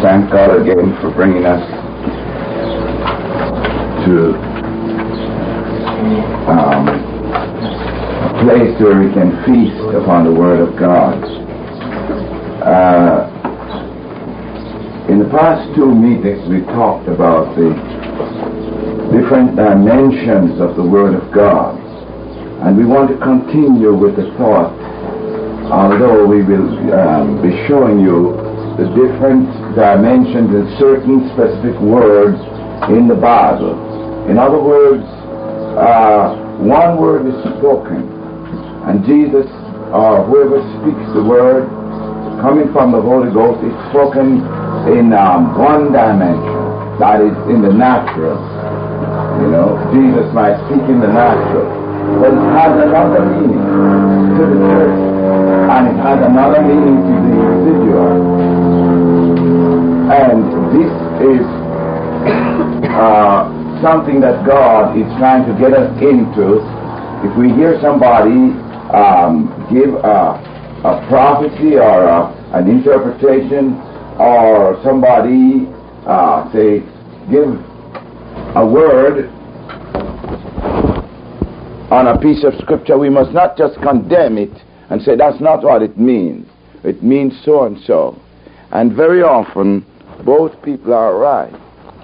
thank God again for bringing us to a place where we can feast upon the Word of God. In the past two meetings we talked about the different dimensions of the Word of God, and we want to continue with the thought, although we will be showing you the different dimensions in certain specific words in the Bible. In other words, one word is spoken, and Jesus, or whoever speaks the word coming from the Holy Ghost, is spoken in one dimension, that is in the natural. You know, Jesus might speak in the natural, but it has another meaning to the church, and it has another meaning to the individual. And this is something that God is trying to get us into. If we hear somebody give a prophecy or an interpretation, or somebody say give a word on a piece of scripture, we must not just condemn it and say that's not what it means. It means so and so. And very often both people are right.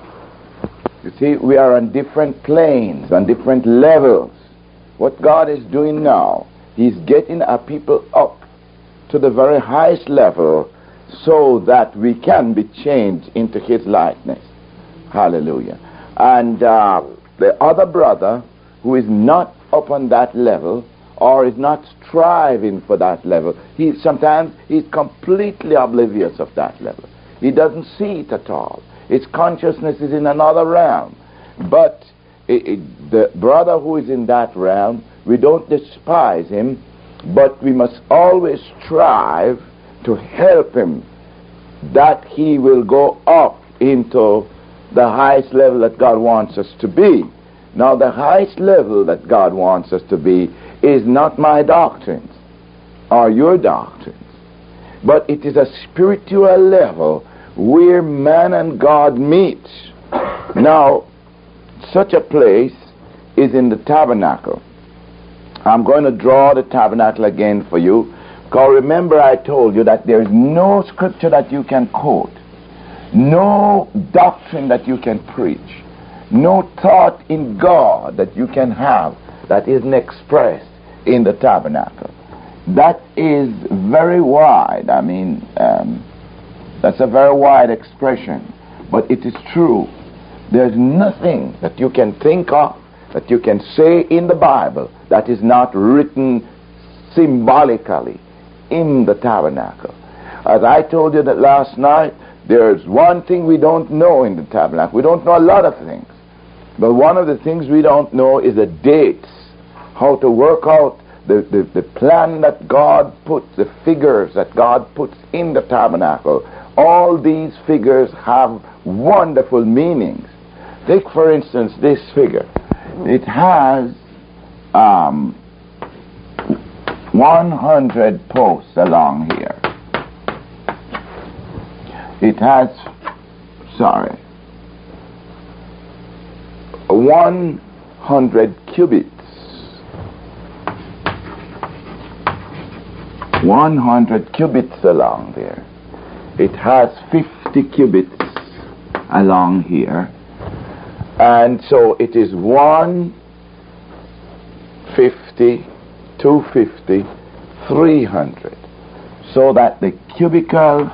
You see, we are on different planes, on different levels. What God is doing now, He's getting our people up to the very highest level so that we can be changed into His likeness. Hallelujah. And the other brother who is not up on that level, or is not striving for that level, sometimes he's completely oblivious of that level. He doesn't see it at all. His consciousness is in another realm. But the brother who is in that realm, we don't despise him, but we must always strive to help him, that he will go up into the highest level that God wants us to be. Now, the highest level that God wants us to be is not my doctrines or your doctrines, but it is a spiritual level where man and God meet. Now, such a place is in the tabernacle. I'm going to draw the tabernacle again for you, because remember I told you that there is no scripture that you can quote, no doctrine that you can preach, no thought in God that you can have that isn't expressed in the tabernacle. That is very wide. I mean, that's a very wide expression, but it is true. There's nothing that you can think of, that you can say in the Bible, that is not written symbolically in the tabernacle. As I told you that last night, there's one thing we don't know in the tabernacle. We don't know a lot of things, but one of the things we don't know is the dates, how to work out the plan that God puts, the figures that God puts in the tabernacle. All these figures have wonderful meanings. Take, for instance, this figure. It has 100 posts along here. It has, 100 cubits. 100 cubits along there. It has 50 cubits along here. And so it is 150, 250, 300. So that the cubical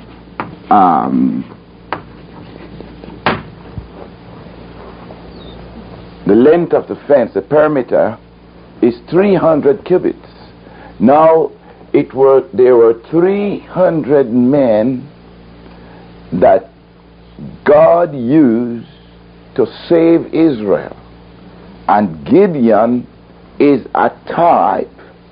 the length of the fence, the perimeter, is 300 cubits. Now, there were 300 men that God used to save Israel, and Gideon is a type.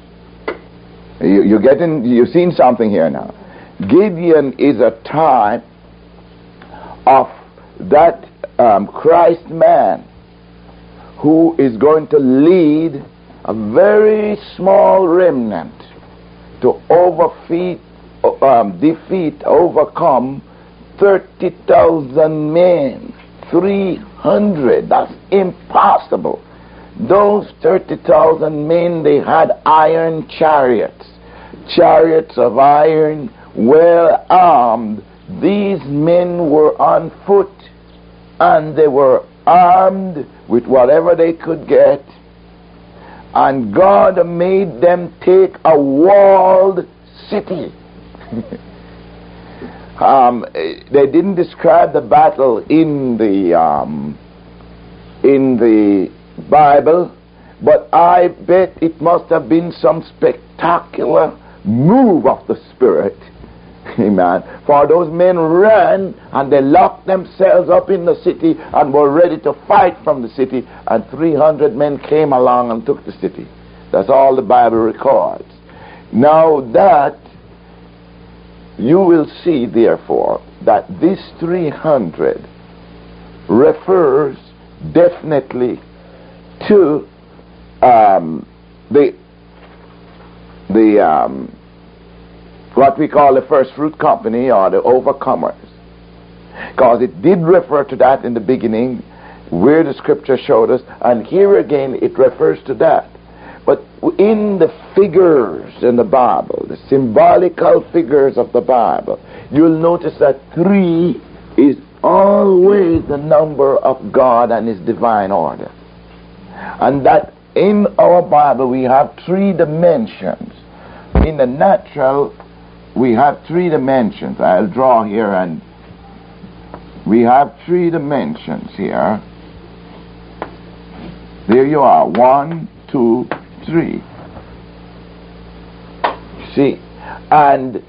You've seen something here now. Gideon is a type of that Christ man who is going to lead a very small remnant to defeat, overcome 30,000 men. 300. That's impossible. Those 30,000 men, they had iron chariots. Chariots of iron, well armed. These men were on foot, and they were armed with whatever they could get. And God made them take a walled city. They didn't describe the battle in the Bible, but I bet it must have been some spectacular move of the Spirit. Amen. For those men ran and they locked themselves up in the city and were ready to fight from the city, and 300 men came along and took the city. That's all the Bible records. Now that you will see, therefore, that this 300 refers definitely to what we call the first fruit company, or the overcomers, because it did refer to that in the beginning, where the scripture showed us, and here again it refers to that. But in the figures in the Bible, the symbolical figures of the Bible, you'll notice that 3 is always the number of God and His divine order. And that in our Bible we have 3 dimensions. In the natural, we have 3 dimensions. I'll draw here, and we have 3 dimensions here. There you are. 1, 2, 3. See, and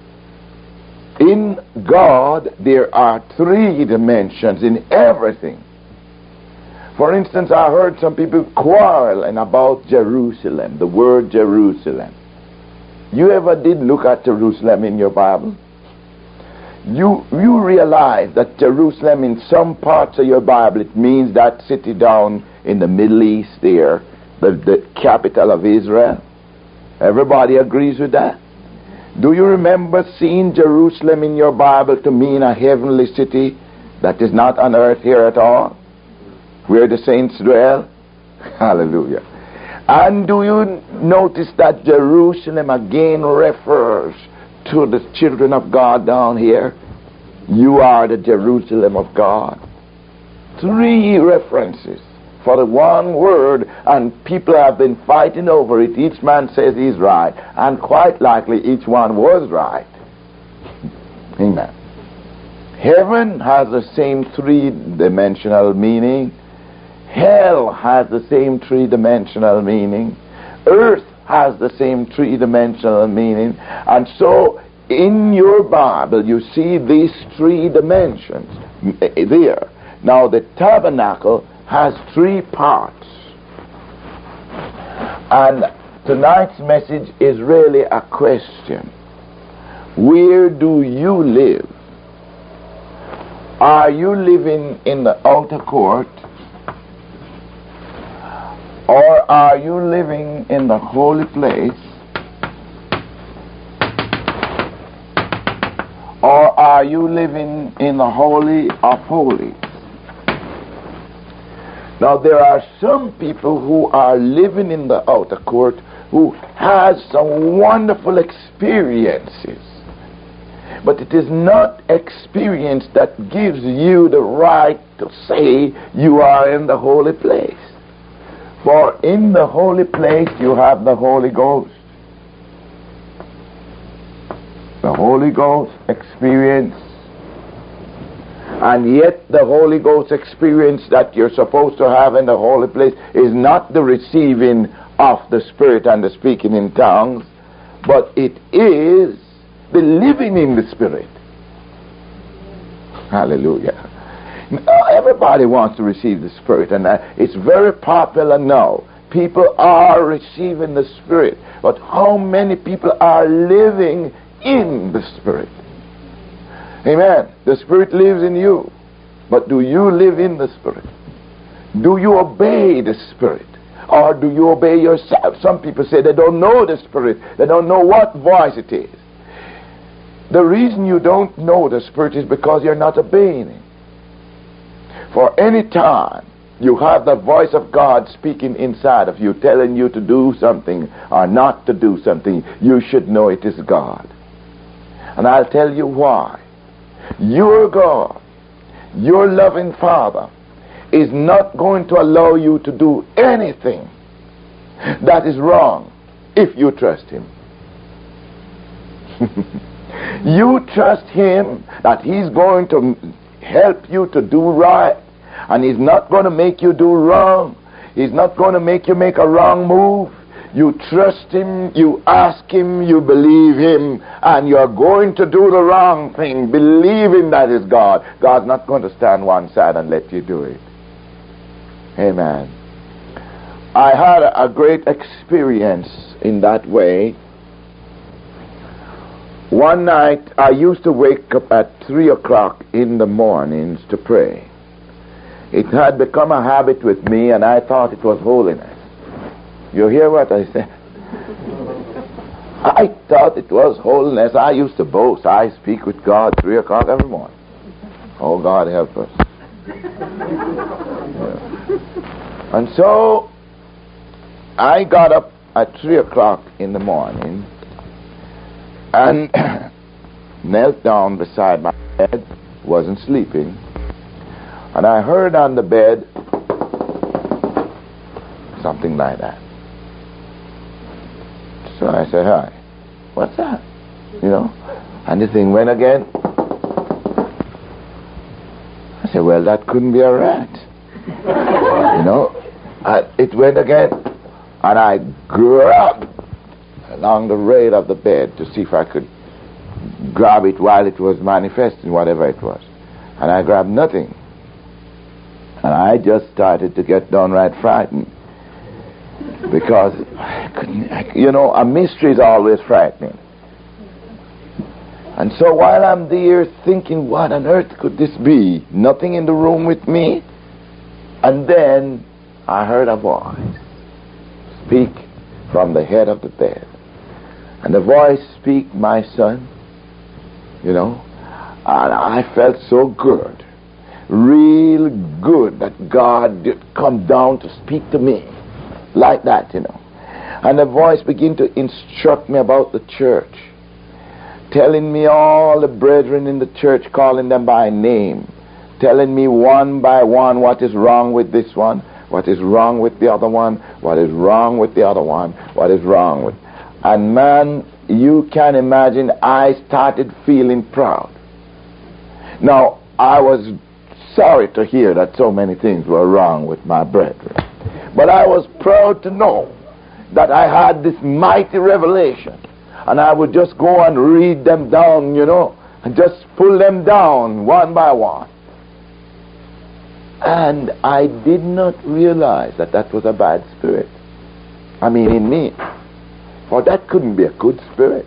in God there are 3 dimensions in everything. For instance, I heard some people quarreling about Jerusalem, the word Jerusalem. You ever did look at Jerusalem in your Bible? You realize that Jerusalem, in some parts of your Bible, it means that city down in the Middle East there, the capital of Israel. Everybody agrees with that? Do you remember seeing Jerusalem in your Bible to mean a heavenly city that is not on earth here at all, where the saints dwell? Hallelujah. And do you notice that Jerusalem again refers to the children of God down here? You are the Jerusalem of God. 3 references for the one word, and people have been fighting over it. Each man says he's right, and quite likely each one was right. Amen. Heaven has the same 3-dimensional meaning. Hell has the same 3-dimensional meaning. Earth has the same 3-dimensional meaning. And so in your Bible you see these 3 dimensions there. Now the tabernacle has 3 parts. And tonight's message is really a question. Where do you live? Are you living in the outer court? Or are you living in the holy place? Or are you living in the Holy of Holies? Now there are some people who are living in the outer court who has some wonderful experiences. But it is not experience that gives you the right to say you are in the holy place. For in the holy place you have the Holy Ghost. The Holy Ghost experience. And yet the Holy Ghost experience that you're supposed to have in the holy place is not the receiving of the Spirit and the speaking in tongues, but it is the living in the Spirit. Hallelujah. Everybody wants to receive the Spirit, and it's very popular now. People are receiving the Spirit, but how many people are living in the Spirit? Amen. The Spirit lives in you, but do you live in the Spirit? Do you obey the Spirit, or do you obey yourself? Some people say they don't know the Spirit. They don't know what voice it is. The reason you don't know the Spirit is because you're not obeying Him. For any time you have the voice of God speaking inside of you, telling you to do something or not to do something, you should know it is God. And I'll tell you why. Your God, your loving Father, is not going to allow you to do anything that is wrong if you trust Him. You trust Him that He's going to help you to do right, and He's not going to make you do wrong. He's not going to make you make a wrong move. You trust Him, you ask Him, you believe Him, and you're going to do the wrong thing, believing that is God. God's not going to stand one side and let you do it. Amen. I had a great experience in that way. One night, I used to wake up at 3 o'clock in the mornings to pray. It had become a habit with me, and I thought it was holiness. You hear what I said? I thought it was holiness. I used to boast. I speak with God 3 o'clock every morning. Oh, God help us. Yeah. And so, I got up at 3 o'clock in the morning and knelt down beside my bed, wasn't sleeping, and I heard on the bed something like that. So I said, hi, what's that? You know, and the thing went again. I said, well, that couldn't be a rat. You know, it went again, and I grabbed along the rail of the bed to see if I could grab it while it was manifesting, whatever it was. And I grabbed nothing. And I just started to get downright frightened. Because I couldn't, you know, a mystery is always frightening. And so while I'm there thinking, what on earth could this be? Nothing in the room with me. And then I heard a voice speak from the head of the bed. And the voice speak, my son, you know, and I felt so good, real good, that God did come down to speak to me like that, you know. And the voice began to instruct me about the church, telling me all the brethren in the church, calling them by name, telling me one by one what is wrong with this one, what is wrong with the other one, what is wrong with the other one, what is wrong with. And man, you can imagine, I started feeling proud. Now, I was sorry to hear that so many things were wrong with my brethren. But I was proud to know that I had this mighty revelation. And I would just go and read them down, you know, and just pull them down one by one. And I did not realize that that was a bad spirit. I mean, in me. For that couldn't be a good spirit.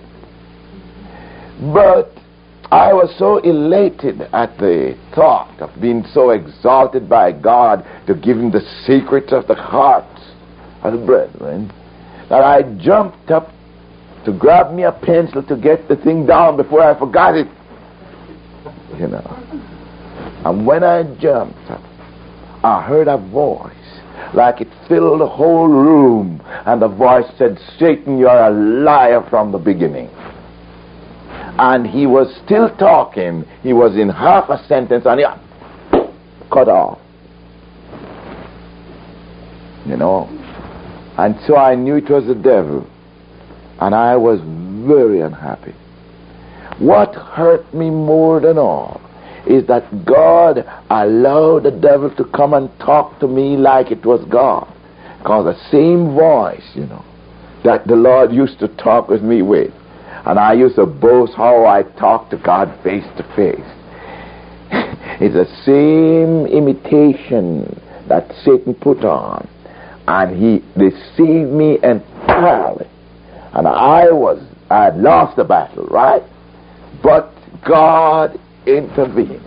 But I was so elated at the thought of being so exalted by God to give Him the secrets of the hearts of the brethren, that I jumped up to grab me a pencil to get the thing down before I forgot it. You know. And when I jumped up, I heard a voice like it filled the whole room, and the voice said, Satan, you're a liar from the beginning. And he was still talking. He was in half a sentence, and he cut off. You know. And so I knew it was the devil, and I was very unhappy. What hurt me more than all is that God allowed the devil to come and talk to me like it was God. Because the same voice, you know, that the Lord used to talk with me with, and I used to boast how I talk to God face to face, it's the same imitation that Satan put on, and he deceived me entirely. And I had lost the battle, right? But God intervened.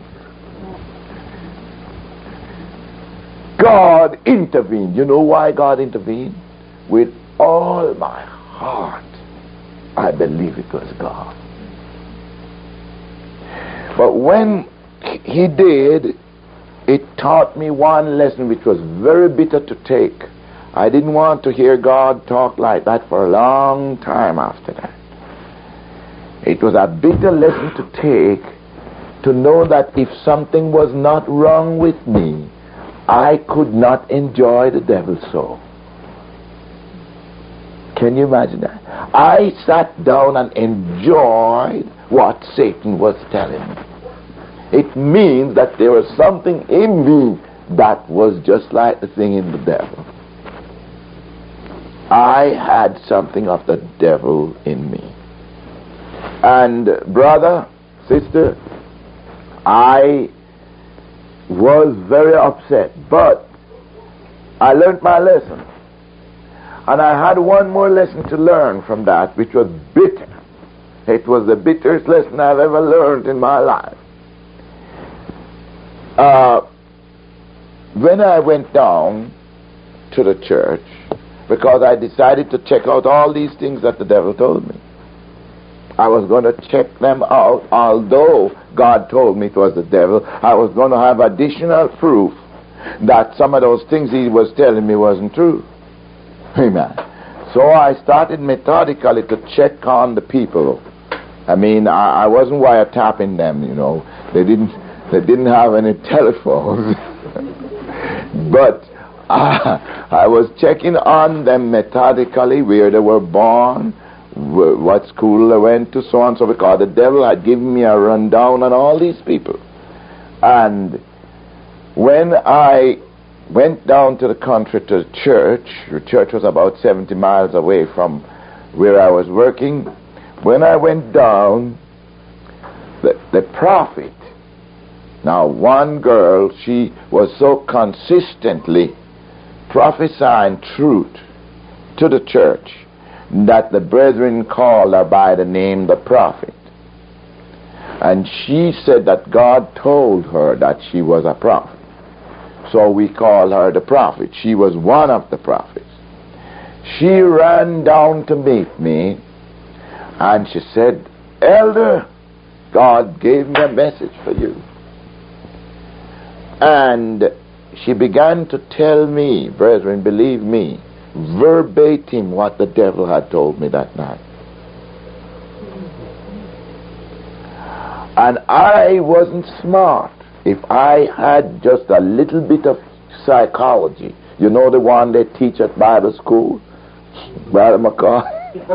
God intervened. You know why God intervened? With all my heart, I believe it was God. But when he did, it taught me one lesson which was very bitter to take. I didn't want to hear God talk like that for a long time after that. It was a bitter lesson to take, to know that if something was not wrong with me, I could not enjoy the devil's soul. Can you imagine that? I sat down and enjoyed what Satan was telling me. It means that there was something in me that was just like the thing in the devil. I had something of the devil in me. And brother, sister, I was very upset, but I learned my lesson. And I had one more lesson to learn from that, which was bitter. It was the bitterest lesson I've ever learned in my life. When I went down to the church, because I decided to check out all these things that the devil told me, I was going to check them out. Although God told me it was the devil, I was going to have additional proof that some of those things he was telling me wasn't true. Amen. So I started methodically to check on the people. I mean, I wasn't wiretapping them, you know. They didn't have any telephones. But I was checking on them methodically, where they were born, what school they went to, so on, so because the devil had given me a rundown on all these people. And when I went down to the country to the church was about 70 miles away from where I was working. When I went down, the prophet, now one girl, she was so consistently prophesying truth to the church that the brethren called her by the name the prophet. And she said that God told her that she was a prophet. So we called her the prophet. She was one of the prophets. She ran down to meet me and she said, "Elder, God gave me a message for you." And she began to tell me, brethren, believe me, verbatim what the devil had told me that night. And I wasn't smart. If I had just a little bit of psychology, you know the one they teach at Bible school, Brother McCoy?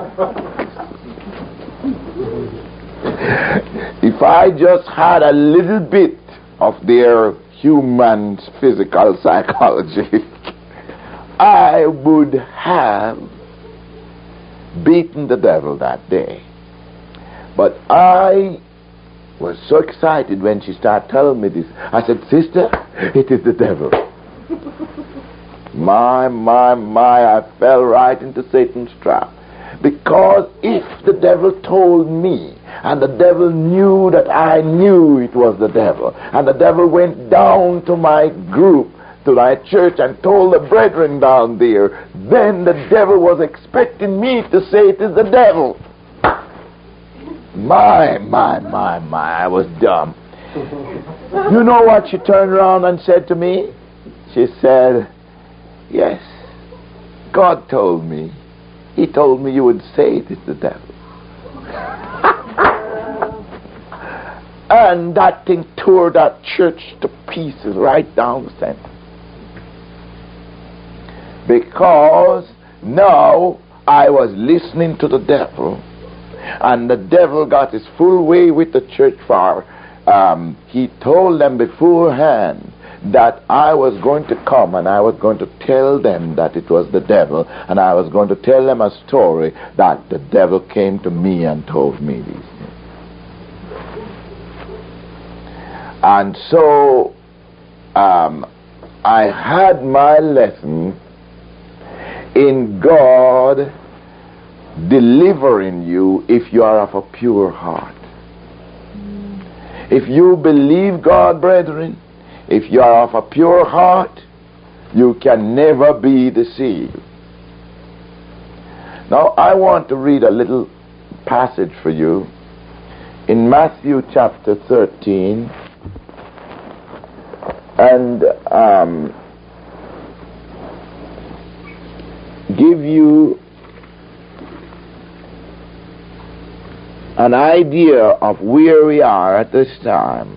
If I just had a little bit of their human physical psychology, I would have beaten the devil that day. But I was so excited when she started telling me this. I said, "Sister, it is the devil." My, I fell right into Satan's trap. Because if the devil told me, and the devil knew that I knew it was the devil, and the devil went down to my group, to my church, and told the brethren down there, then the devil was expecting me to say it is the devil. My, I was dumb. You know what she turned around and said to me? She said, "Yes, God told me. He told me you would say it is the devil." And that thing tore that church to pieces right down the center. Because now I was listening to the devil, and the devil got his full way with the church for he told them beforehand that I was going to come and I was going to tell them that it was the devil, and I was going to tell them a story that the devil came to me and told me these things. And so I had my lesson in God delivering you if you are of a pure heart. If you believe God, brethren, if you are of a pure heart, you can never be deceived. Now I want to read a little passage for you in Matthew chapter 13, and give you an idea of where we are at this time.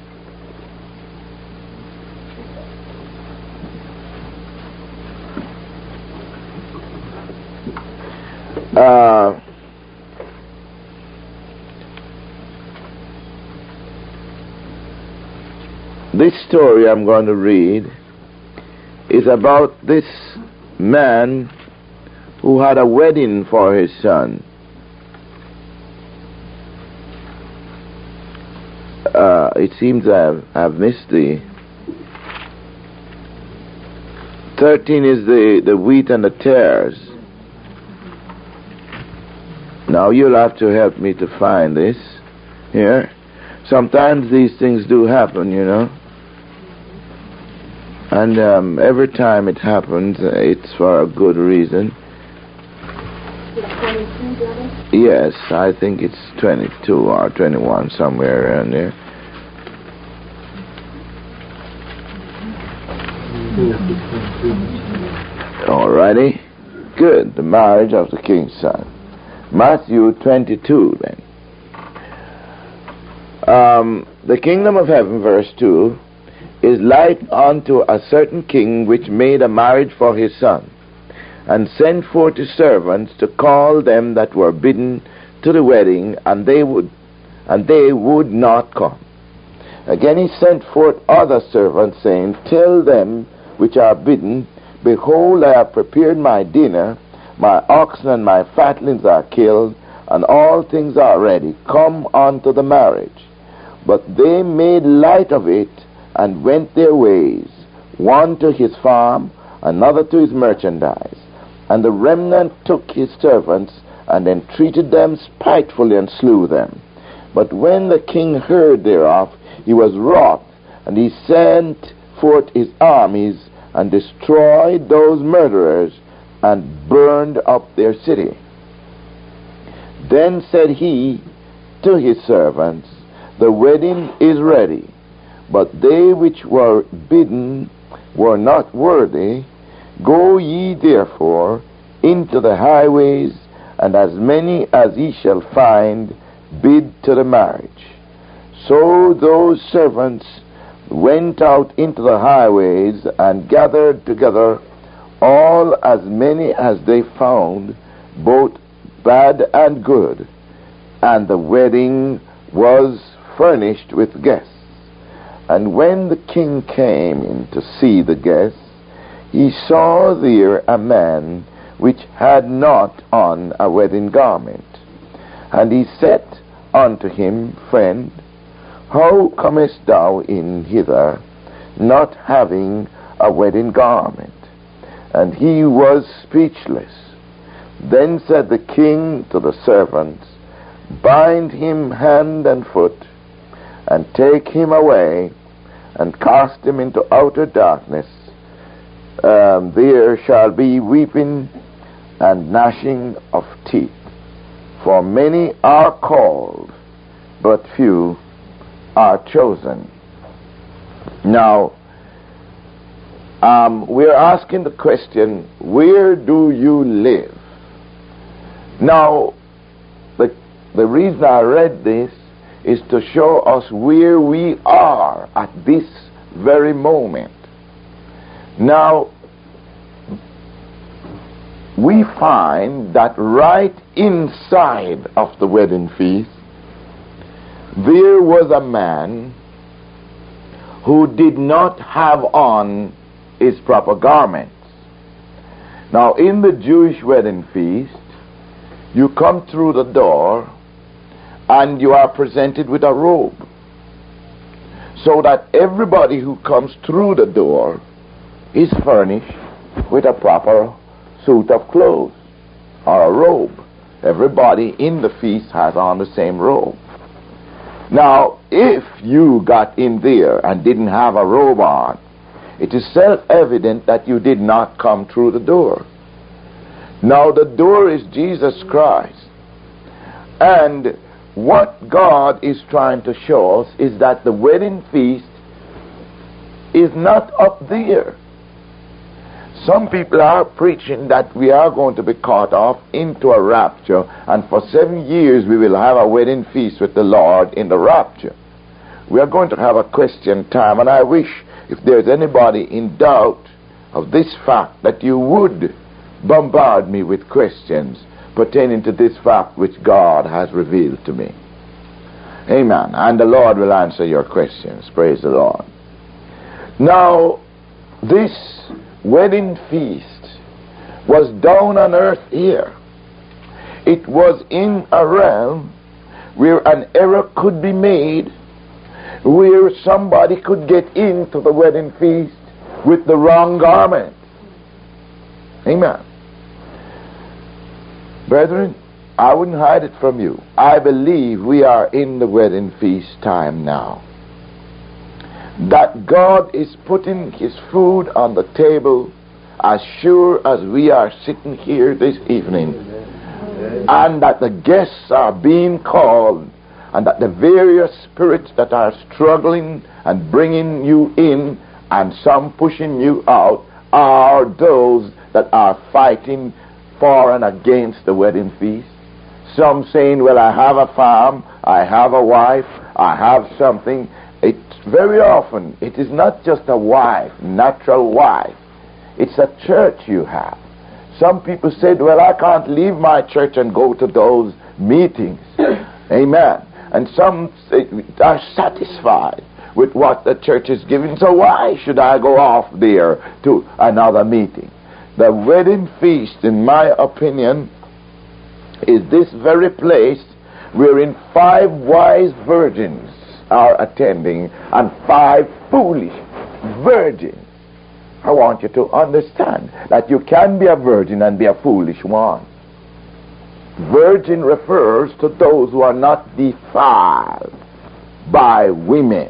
This story I'm going to read is about this man who had a wedding for his son. It seems I've missed the 13 is the wheat and the tares. Now you'll have to help me to find this here. Sometimes these things do happen, you know. And every time it happens, it's for a good reason. Yes, I think it's 22 or 21, somewhere around there. Alrighty. Good. The marriage of the king's son. Matthew 22, then. The kingdom of heaven, verse 2, is like unto a certain king which made a marriage for his son, and sent forth his servants to call them that were bidden to the wedding, and they would not come. Again he sent forth other servants, saying, Tell them which are bidden, Behold, I have prepared my dinner, my oxen and my fatlings are killed, and all things are ready. Come unto the marriage. But they made light of it, and went their ways, one to his farm, another to his merchandise. And the remnant took his servants, and entreated them spitefully, and slew them. But when the king heard thereof, he was wroth, and he sent forth his armies, and destroyed those murderers, and burned up their city. Then said he to his servants, The wedding is ready, but they which were bidden were not worthy. Go ye therefore into the highways, and as many as ye shall find, bid to the marriage. So those servants went out into the highways, and gathered together all as many as they found, both bad and good. And the wedding was furnished with guests. And when the king came in to see the guests, he saw there a man which had not on a wedding garment. And he said unto him, Friend, how comest thou in hither, not having a wedding garment? And he was speechless. Then said the king to the servants, Bind him hand and foot, and take him away, and cast him into outer darkness. There shall be weeping and gnashing of teeth. For many are called, but few are chosen. Now, we're asking the question, where do you live? Now, the reason I read this is to show us where we are at this very moment. Now, we find that right inside of the wedding feast, there was a man who did not have on his proper garments. Now, in the Jewish wedding feast, you come through the door and you are presented with a robe, so that everybody who comes through the door is furnished with a proper suit of clothes or a robe. Everybody in the feast has on the same robe. Now, if you got in there and didn't have a robe on, it is self-evident that you did not come through the door. Now, the door is Jesus Christ. And what God is trying to show us is that the wedding feast is not up there. Some people are preaching that we are going to be caught off into a rapture, and for 7 years we will have a wedding feast with the Lord in the rapture. We are going to have a question time, and I wish if there's anybody in doubt of this fact that you would bombard me with questions pertaining to this fact which God has revealed to me. Amen. And the Lord will answer your questions. Praise the Lord. Now, this wedding feast was down on earth here. It was in a realm where an error could be made, where somebody could get into the wedding feast with the wrong garment. Amen. Brethren, I wouldn't hide it from you. I believe we are in the wedding feast time now. That God is putting His food on the table as sure as we are sitting here this evening. And that the guests are being called, and that the various spirits that are struggling and bringing you in and some pushing you out are those that are fighting for and against the wedding feast. Some saying, well, I have a farm, I have a wife, I have something. Very often, it is not just a wife, natural wife. It's a church you have. Some people said, well, I can't leave my church and go to those meetings. Amen. And some are satisfied with what the church is giving, so why should I go off there to another meeting? The wedding feast, in my opinion, is this very place wherein 5 wise virgins are attending and 5 foolish virgins. I want you to understand that you can be a virgin and be a foolish one. Virgin refers to those who are not defiled by women.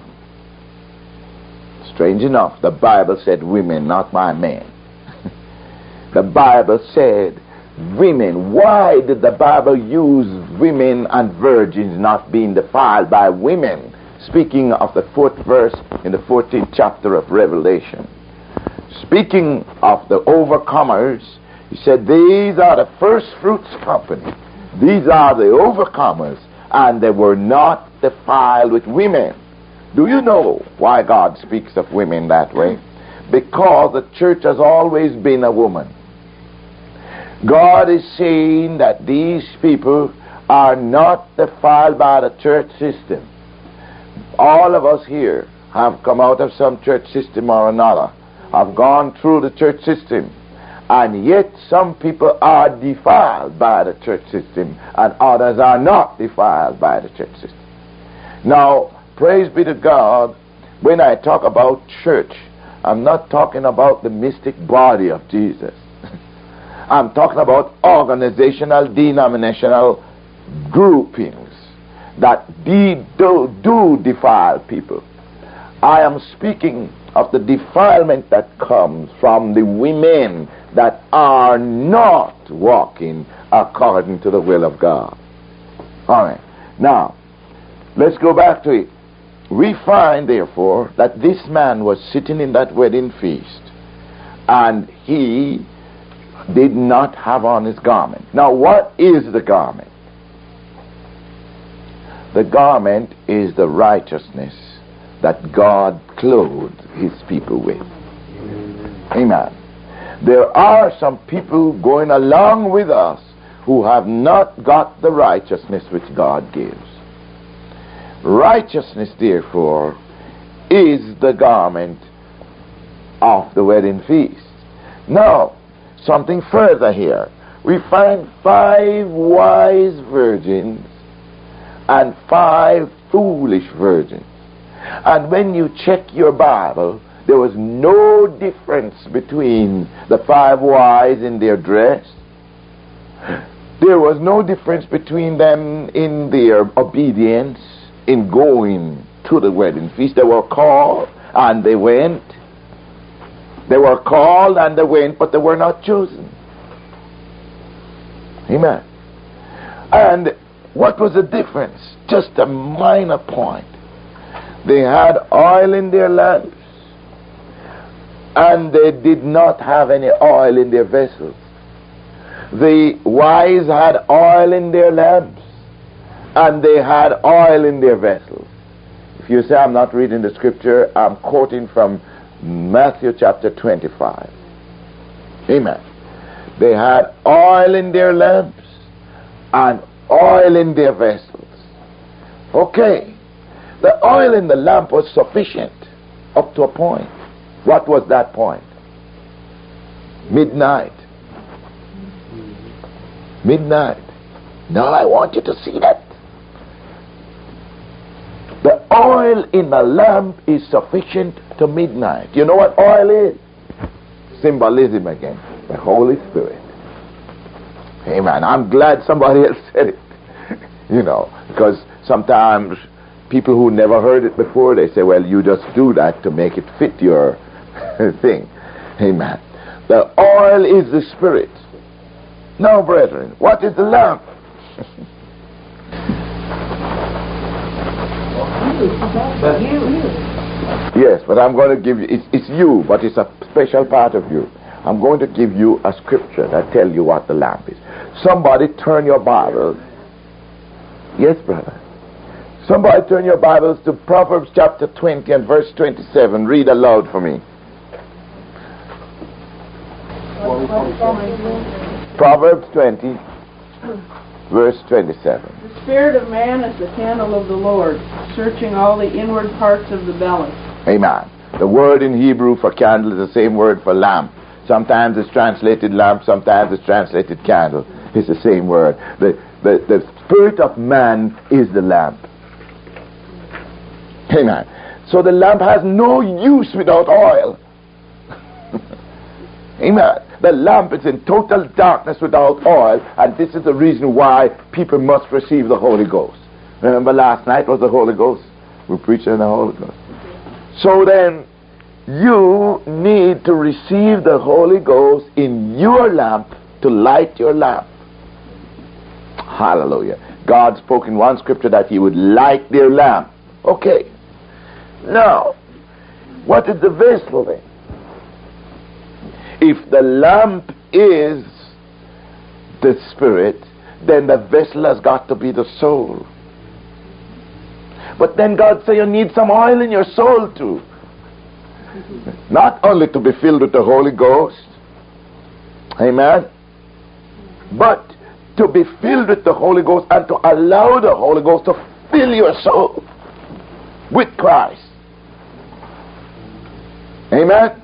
Strange enough, the Bible said women, not by men. The Bible said women. Why did the Bible use women and virgins not being defiled by women? Speaking of the 4th verse in the 14th chapter of Revelation. Speaking of the overcomers, he said, these are the first fruits company. These are the overcomers, and they were not defiled with women. Do you know why God speaks of women that way? Because the church has always been a woman. God is saying that these people are not defiled by the church system. All of us here have come out of some church system or another, have gone through the church system, and yet some people are defiled by the church system and others are not defiled by the church system. Now, praise be to God, when I talk about church, I'm not talking about the mystic body of Jesus. I'm talking about organizational, denominational groupings that do defile people. I am speaking of the defilement that comes from the women that are not walking according to the will of God. All right. Now, let's go back to it. We find, therefore, that this man was sitting in that wedding feast, and he did not have on his garment. Now, what is the garment? The garment is the righteousness that God clothed His people with. Amen. There are some people going along with us who have not got the righteousness which God gives. Righteousness, therefore, is the garment of the wedding feast. Now, something further here. We find 5 wise virgins and 5 foolish virgins. And when you check your Bible, there was no difference between the 5 wise in their dress. There was no difference between them in their obedience in going to the wedding feast. They were called and they went. They were called and they went, but they were not chosen. Amen. And what was the difference? Just a minor point. They had oil in their lamps, and they did not have any oil in their vessels. The wise had oil in their lamps, and they had oil in their vessels. If you say I'm not reading the scripture, I'm quoting from Matthew chapter 25. Amen. They had oil in their lamps and oil in their vessels. Okay. The oil in the lamp was sufficient up to a point. What was that point? Midnight. Midnight. Now I want you to see that. The oil in the lamp is sufficient to midnight. You know what oil is? Symbolism again. The Holy Spirit. Amen. I'm glad somebody else said it. Because sometimes people who never heard it before, they say, well, you just do that to make it fit your thing. Amen. The oil is the Spirit. Now, brethren, what is the lamp? Yes, but I'm going to give you, it's you, but it's a special part of you. I'm going to give you a scripture that tells you what the lamp is. Somebody turn your Bibles. Yes, brother. Somebody turn your Bibles to Proverbs chapter 20 and verse 27. Read aloud for me. Proverbs 20, verse 27. The spirit of man is the candle of the Lord, searching all the inward parts of the belly. Amen. The word in Hebrew for candle is the same word for lamp. Sometimes it's translated lamp, sometimes it's translated candle. It's the same word. The spirit of man is the lamp. Amen. So the lamp has no use without oil. Amen. The lamp is in total darkness without oil, and this is the reason why people must receive the Holy Ghost. Remember last night was the Holy Ghost? We preached in the Holy Ghost. So then, you need to receive the Holy Ghost in your lamp to light your lamp. Hallelujah. God spoke in one scripture that He would light their lamp. Okay. Now, what is the vessel then? If the lamp is the Spirit, then the vessel has got to be the soul. But then God said you need some oil in your soul too. Not only to be filled with the Holy Ghost, amen, but to be filled with the Holy Ghost and to allow the Holy Ghost to fill your soul with Christ. Amen.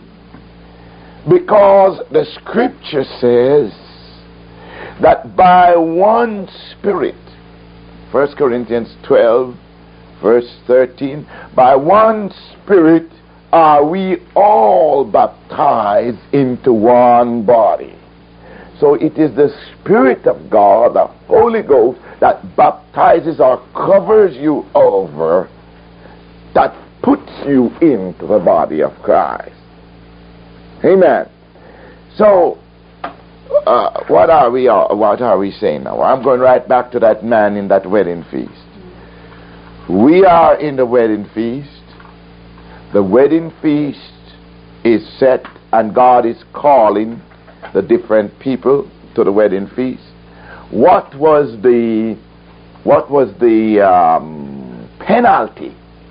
Because the scripture says that by one Spirit, 1 Corinthians 12 verse 13, by one Spirit are we all baptized into one body. So it is the Spirit of God, the Holy Ghost, that baptizes or covers you over, that puts you into the body of Christ. Amen. So, what are we saying now? I'm going right back to that man in that wedding feast. We are in the wedding feast. The wedding feast is set, and God is calling the different people to the wedding feast. What was the penalty?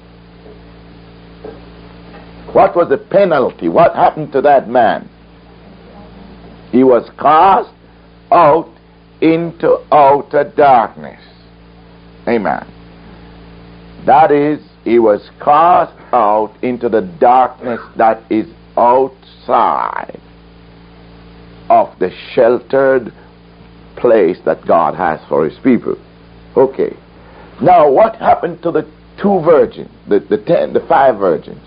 What was the penalty? What happened to that man? He was cast out into outer darkness. Amen. That is, he was cast out into the darkness that is outside of the sheltered place that God has for His people. Okay. Now, what happened to the two virgins, the five virgins?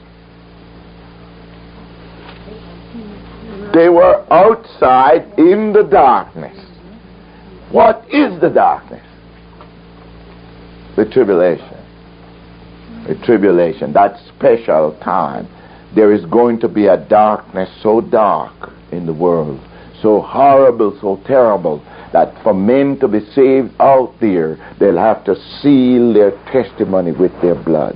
They were outside in the darkness. What is the darkness? The tribulation. The tribulation, that special time. There is going to be a darkness so dark in the world, so horrible, so terrible, that for men to be saved out there, they'll have to seal their testimony with their blood.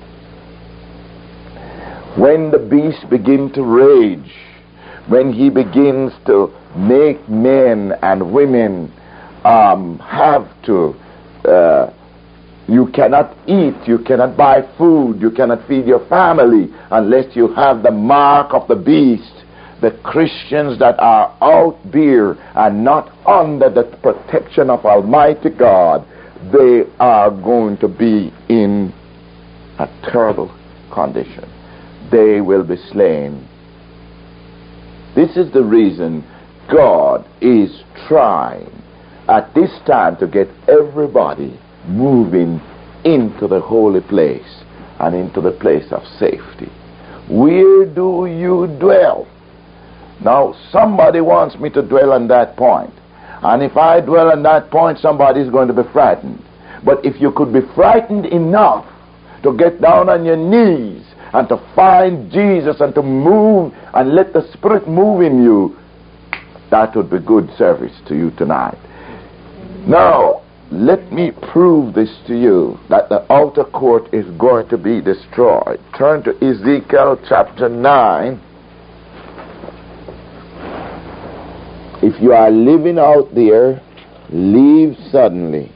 When the beast begins to rage, when he begins to make men and women have to, you cannot eat, you cannot buy food, you cannot feed your family unless you have the mark of the beast. The Christians that are out there and not under the protection of Almighty God, they are going to be in a terrible condition. They will be slain. This is the reason God is trying at this time to get everybody moving into the holy place and into the place of safety. Where do you dwell? Now, somebody wants me to dwell on that point. And if I dwell on that point, somebody is going to be frightened. But if you could be frightened enough to get down on your knees and to find Jesus and to move and let the Spirit move in you, that would be good service to you tonight. Now, let me prove this to you, that the outer court is going to be destroyed. Turn to Ezekiel chapter 9. If you are living out there, leave suddenly.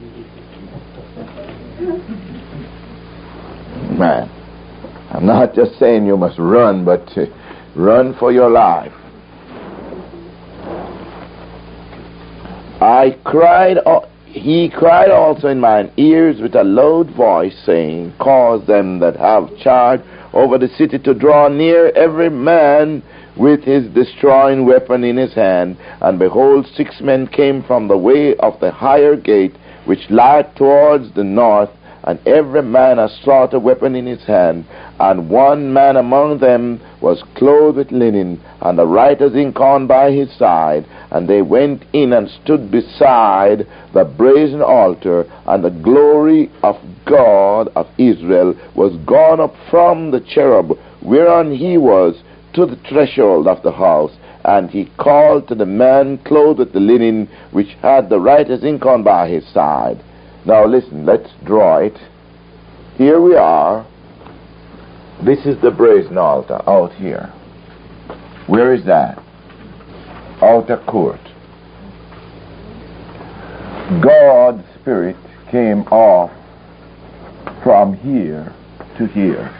Man, I'm not just saying you must run, but run for your life. He cried also in mine ears with a loud voice, saying, cause them that have charge over the city to draw near, every man with his destroying weapon in his hand. And behold, 6 men came from the way of the higher gate, which lieth towards the north, and every man a slaughter weapon in his hand. And one man among them was clothed with linen, and the writer's inkhorn by his side. And they went in and stood beside the brazen altar, and the glory of God of Israel was gone up from the cherub whereon he was to the threshold of the house. And he called to the man clothed with the linen, which had the writer's inkhorn by his side. Now listen, let's draw it. Here we are. This is the brazen altar out here. Where is that? Outer court. God's Spirit came off from here to here.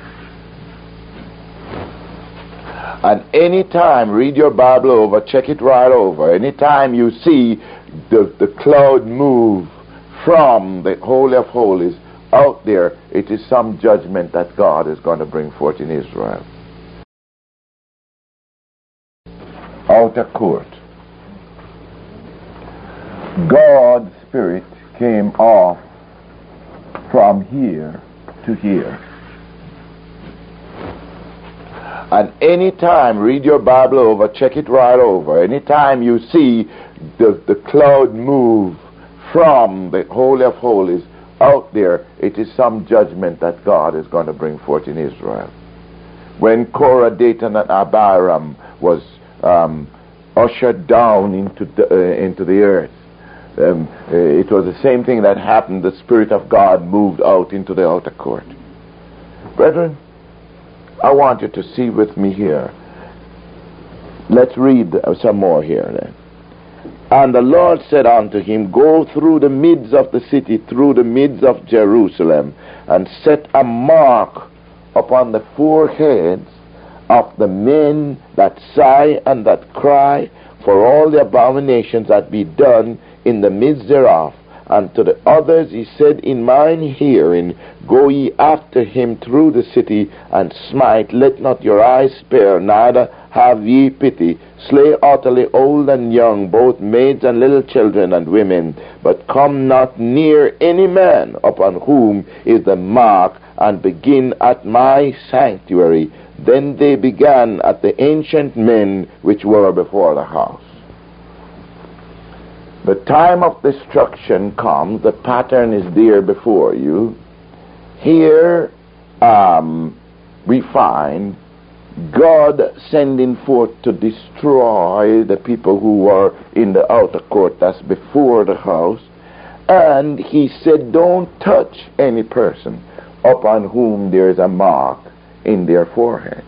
And any time, read your Bible over, check it right over. Anytime you see the cloud move from the Holy of Holies out there, it is some judgment that God is going to bring forth in Israel. Outer court. God's Spirit came off from here to here. And any time, read your Bible over, check it right over. Anytime you see the cloud move from the Holy of Holies out there, it is some judgment that God is going to bring forth in Israel. When Korah, Dathan, and Abiram was ushered down into the earth, it was the same thing that happened. The Spirit of God moved out into the outer court. Brethren, I want you to see with me here. Let's read some more here then. And the Lord said unto him, go through the midst of the city, through the midst of Jerusalem, and set a mark upon the foreheads of the men that sigh and that cry for all the abominations that be done in the midst thereof. And to the others he said in mine hearing, go ye after him through the city, and smite, let not your eyes spare, neither have ye pity. Slay utterly old and young, both maids and little children and women, but come not near any man upon whom is the mark, and begin at my sanctuary. Then they began at the ancient men which were before the house. The time of destruction comes. The pattern is there before you. Here we find God sending forth to destroy the people who were in the outer court, that's before the house. And he said, don't touch any person upon whom there is a mark in their foreheads.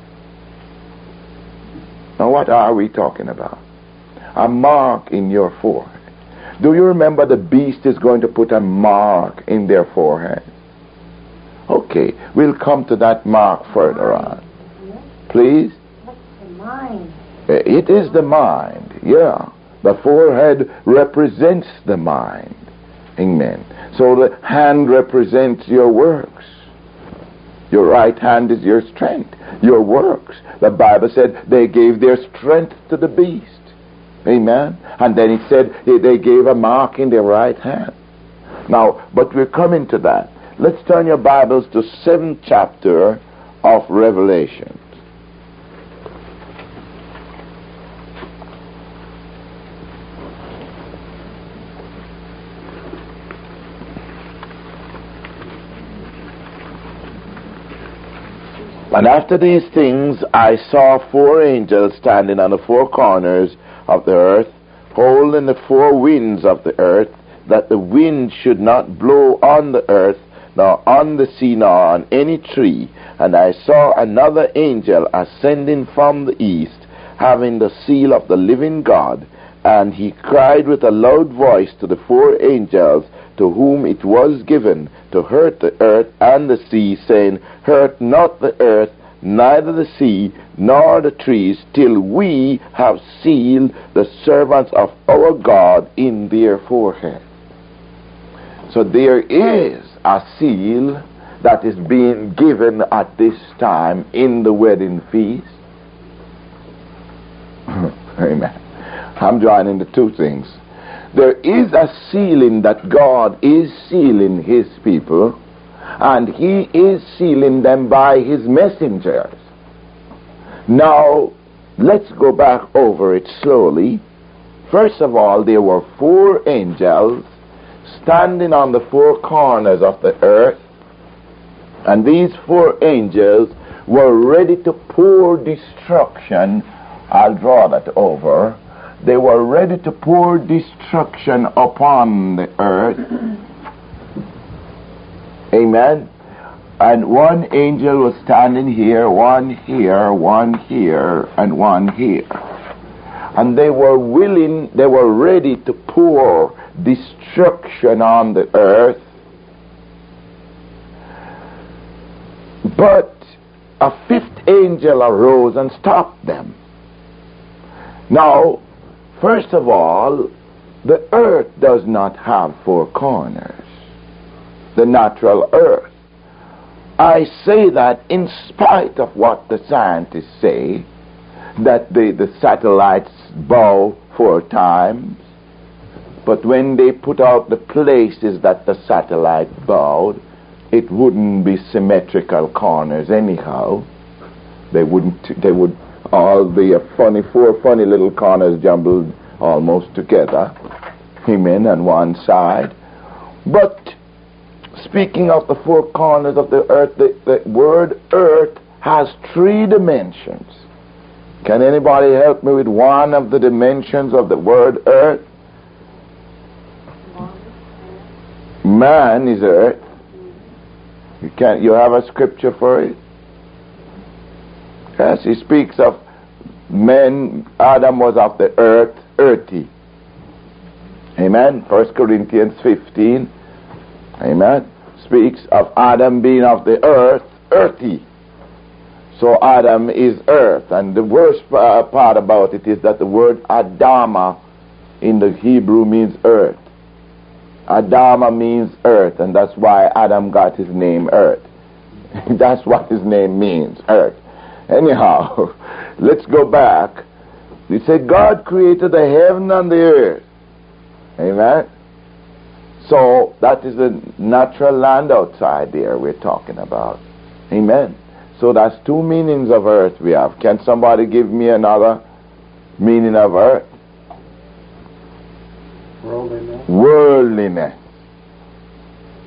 Now what are we talking about? A mark in your forehead. Do you remember the beast is going to put a mark in their forehead? Okay, we'll come to that mark further on. Please? What's the mind? It is the mind, yeah. The forehead represents the mind. Amen. So the hand represents your works. Your right hand is your strength, your works. The Bible said they gave their strength to the beast. Amen. And then it said they gave a mark in their right hand. Now, but we're coming to that. Let's turn your Bibles to 7th chapter of Revelation. And after these things I saw 4 angels standing on the 4 corners of the earth, holding the 4 winds of the earth, that the wind should not blow on the earth, nor on the sea, nor on any tree. And I saw another angel ascending from the east, having the seal of the living God. And he cried with a loud voice to the 4 angels to whom it was given to hurt the earth and the sea, saying, hurt not the earth, neither the sea, nor the trees, till we have sealed the servants of our God in their forehead. So there is a seal that is being given at this time in the wedding feast. Amen. I'm joining the two things. There is a sealing that God is sealing his people, and he is sealing them by his messengers. Now, let's go back over it slowly. First of all, there were 4 angels standing on the 4 corners of the earth, and these 4 angels were ready to pour destruction. I'll draw that over. They were ready to pour destruction upon the earth. Amen. And 1 angel was standing here, 1 here, 1 here, and 1 here. And they were willing, they were ready to pour destruction on the earth. But a 5th angel arose and stopped them. Now, first of all, the earth does not have 4 corners. The natural earth. I say that in spite of what the scientists say, that the satellites bow 4 times, but when they put out the places that the satellite bowed, it wouldn't be symmetrical corners anyhow. They would all be a 4 funny little corners jumbled almost together. Amen, on one side. But speaking of the 4 corners of the earth, the word earth has 3 dimensions. Can anybody help me with one of the dimensions of the word earth? Man is earth. You have a scripture for it? Yes, he speaks of men. Adam was of the earth, earthy. Amen. 1 Corinthians 15. Amen. Speaks of Adam being of the earth, earthy. So Adam is earth. And the worst part about it is that the word Adama in the Hebrew means earth. Adama means earth, and that's why Adam got his name Earth. That's what his name means, earth. Anyhow, let's go back. It said God created the heaven and the earth. Amen. So that is the natural land outside there we're talking about. Amen. So that's 2 meanings of earth we have. Can somebody give me another meaning of earth? Worldliness. Worldliness.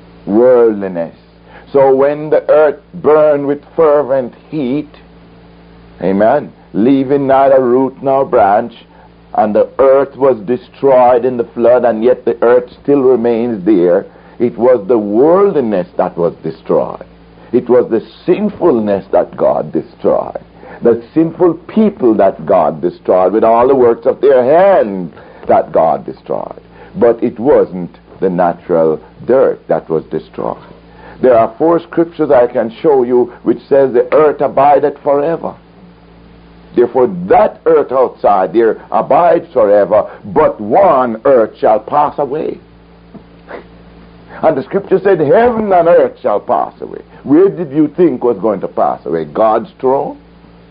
Worldliness. So when the earth burned with fervent heat, Amen. Leaving neither root nor branch, and the earth was destroyed in the flood, and yet the earth still remains there. It was the worldliness that was destroyed. It was the sinfulness that God destroyed. The sinful people that God destroyed with all the works of their hands that God destroyed. But it wasn't the natural dirt that was destroyed. There are 4 scriptures I can show you which says the earth abideth forever. Therefore that earth outside there abides forever, but one earth shall pass away. And the scripture said heaven and earth shall pass away. Where did you think was going to pass away? God's throne?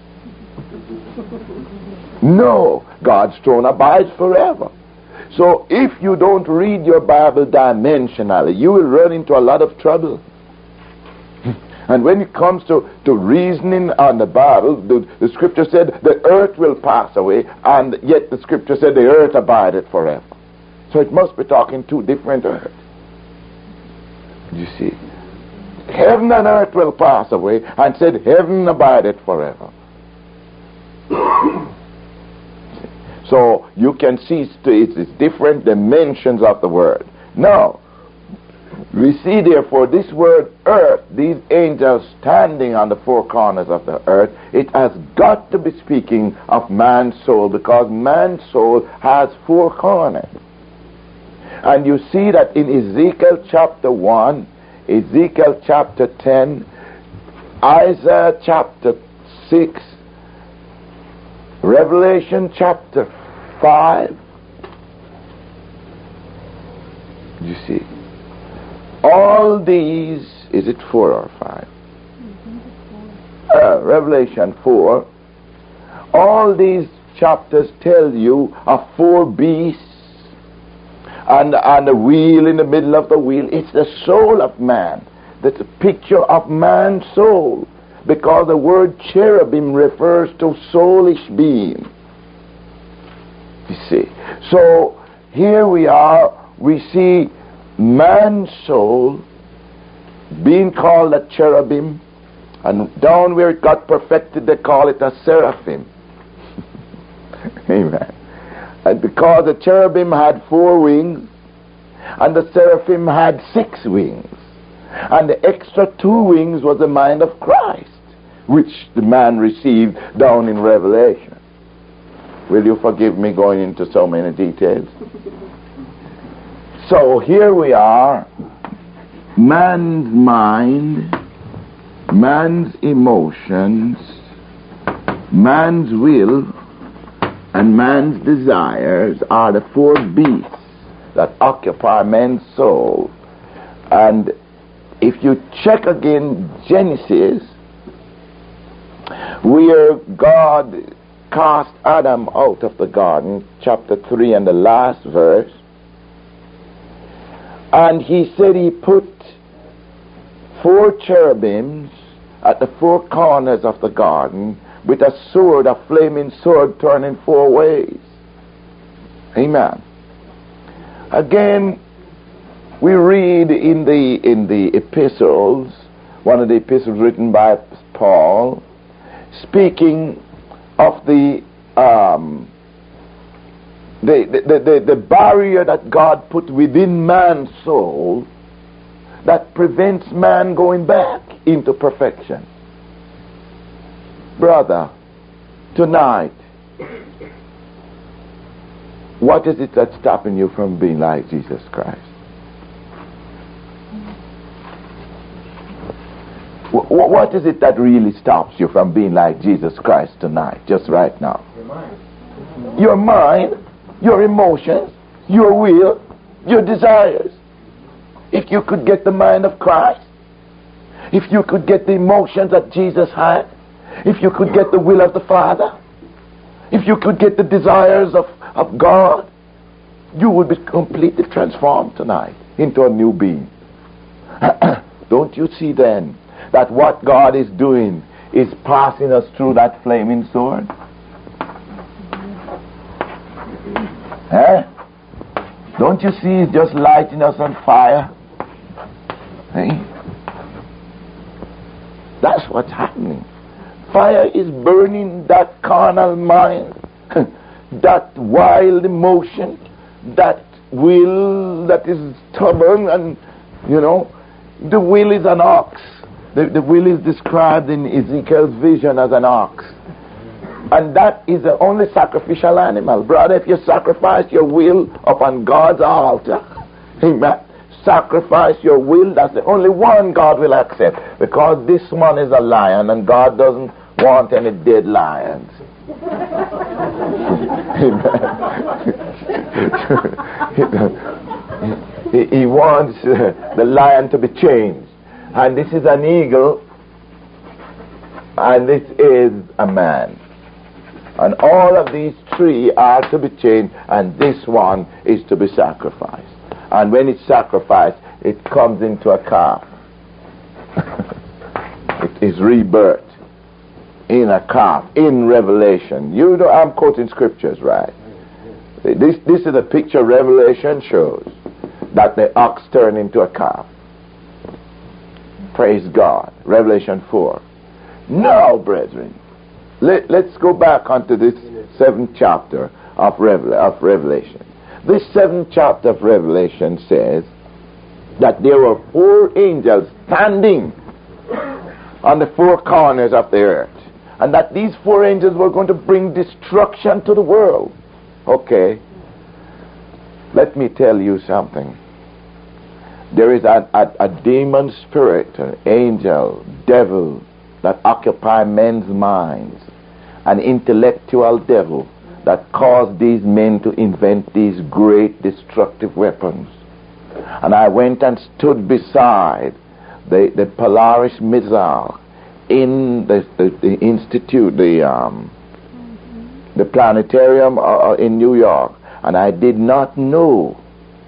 No, God's throne abides forever. So if you don't read your Bible dimensionally, you will run into a lot of trouble. And when it comes to reasoning on the Bible, the scripture said the earth will pass away, and yet the scripture said the earth abideth forever. So it must be talking 2 different earths. You see, heaven and earth will pass away, and said heaven abideth forever. So you can see it's different dimensions of the word. Now, we see therefore this word earth, these angels standing on the 4 corners of the earth, it has got to be speaking of man's soul, because man's soul has 4 corners. And you see that in Ezekiel chapter 1, Ezekiel chapter 10, Isaiah chapter 6, Revelation chapter 5. You see, all these, is it 4 or 5? Revelation 4. All these chapters tell you of 4 beasts and a wheel in the middle of the wheel. It's the soul of man. That's a picture of man's soul, because the word cherubim refers to soulish being. You see. So here we are, we see man's soul being called a cherubim, and down where it got perfected they call it a seraphim. Amen. And because the cherubim had 4 wings, and the seraphim had 6 wings, and the extra 2 wings was the mind of Christ, which the man received down in Revelation. Will you forgive me going into so many details? So here we are, man's mind, man's emotions, man's will, and man's desires are the 4 beasts that occupy man's soul. And if you check again Genesis, where God cast Adam out of the garden, chapter 3 and the last verse, and he said he put 4 cherubims at the 4 corners of the garden with a sword, a flaming sword turning 4 ways. Amen. Again, we read in the epistles, one of the epistles written by Paul, speaking of the barrier that God put within man's soul that prevents man going back into perfection. Brother, tonight, what is it that's stopping you from being like Jesus Christ? What is it that really stops you from being like Jesus Christ tonight, just right now? Your mind, your emotions, your will, your desires. If you could get the mind of Christ, if you could get the emotions that Jesus had, if you could get the will of the Father, if you could get the desires of God, you would be completely transformed tonight into a new being. Don't you see then that what God is doing is passing us through that flaming sword? Don't you see it's just lighting us on fire? That's what's happening. fire is burning that carnal mind, that wild emotion, that will that is stubborn, and the will is an ox. The will is described in Ezekiel's vision as an ox. And that is the only sacrificial animal. Brother, if you sacrifice your will upon God's altar, amen, sacrifice your will, that's the only one God will accept. Because this one is a lion, and God doesn't want any dead lions. He wants the lion to be changed. And this is an eagle, and this is a man. And all of these three are to be changed, and this one is to be sacrificed. And when it's sacrificed, it comes into a calf. It is rebirth in a calf, in Revelation. I'm quoting scriptures, right? This is a picture Revelation shows, that the ox turned into a calf. Praise God. Revelation 4. Now, brethren, let's go back onto this 7th chapter of Revelation. This 7th chapter of Revelation says that there were 4 angels standing on the 4 corners of the earth, and that these 4 angels were going to bring destruction to the world. Okay, let me tell you something. There is a demon spirit, an angel, devil, that occupy men's minds, an intellectual devil that caused these men to invent these great destructive weapons. And I went and stood beside the Polaris missile in the institute, the planetarium in New York, and I did not know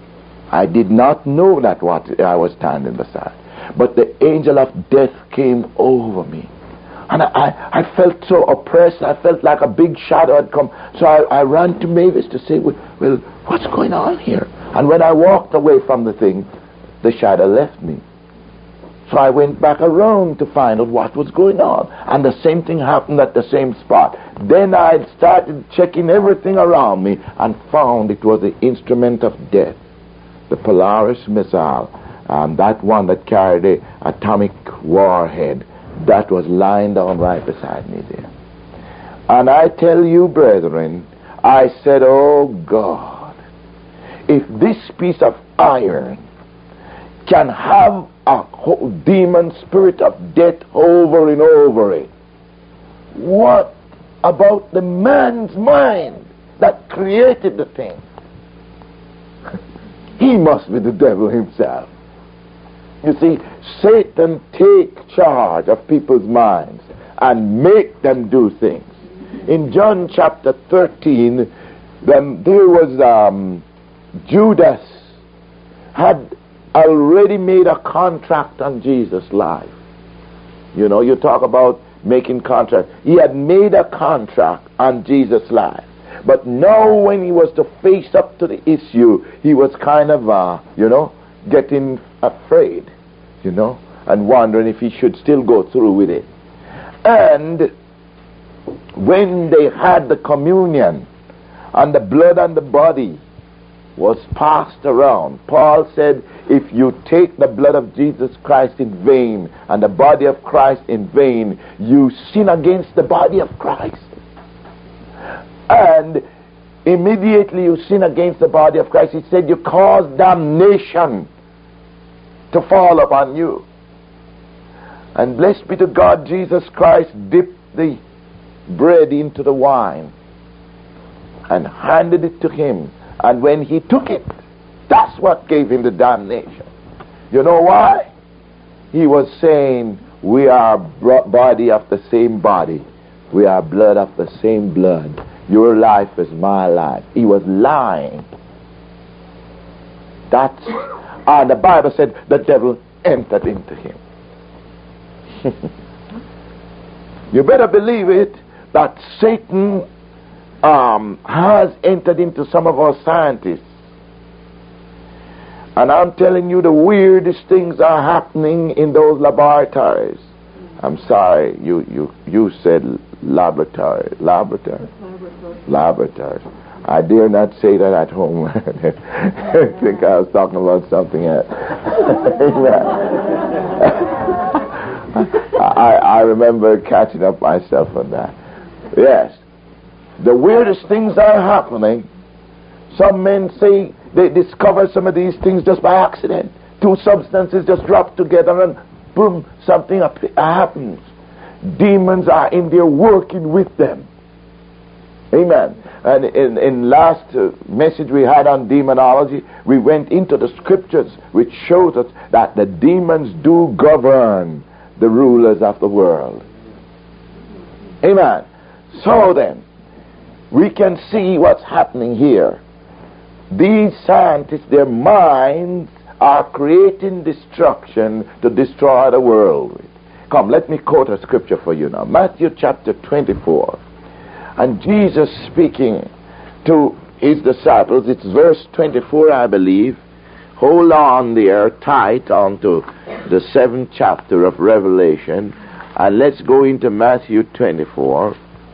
that what I was standing beside. But the angel of death came over me. And I felt so oppressed. I felt like a big shadow had come. So I ran to Mavis to say, well, what's going on here? And when I walked away from the thing, the shadow left me. So I went back around to find out what was going on. And the same thing happened at the same spot. Then I started checking everything around me and found it was the instrument of death, the Polaris missile, and that one that carried the atomic warhead, that was lying down right beside me there. And I tell you, brethren, I said, oh God, if this piece of iron can have a demon spirit of death over and over it, what about the man's mind that created the thing? He must be the devil himself. You see, Satan takes charge of people's minds and make them do things. In John chapter 13, there was Judas had already made a contract on Jesus' life. You talk about making contract. He had made a contract on Jesus' life. But now when he was to face up to the issue, he was kind of, getting afraid, and wondering if he should still go through with it. And when they had the communion, and the blood and the body was passed around, Paul said, if you take the blood of Jesus Christ in vain, and the body of Christ in vain, you sin against the body of Christ. And immediately you sin against the body of Christ. He said you cause damnation to fall upon you. And blessed be to God, Jesus Christ dipped the bread into the wine and handed it to him. And when he took it, that's what gave him the damnation. You know why? He was saying, we are body of the same body. We are blood of the same blood. Your life is my life. He was lying. The Bible said the devil entered into him. You better believe it, that Satan has entered into some of our scientists. And I'm telling you, the weirdest things are happening in those laboratories. I'm sorry, you said laboratory. Laboratory. I dare not say that at home. I think I was talking about something else. I remember catching up myself on that. Yes. The weirdest things are happening. Some men say they discover some of these things just by accident. Two substances just drop together and boom, something happens. Demons are in there working with them. Amen. And in last message we had on demonology, we went into the scriptures which shows us that the demons do govern the rulers of the world. Amen. So then, we can see what's happening here. These scientists, their minds are creating destruction to destroy the world. Come, let me quote a scripture for you now. Matthew chapter 24. And Jesus speaking to his disciples, it's verse 24, I believe. Hold on there tight onto the 7th chapter of Revelation. And let's go into Matthew 24.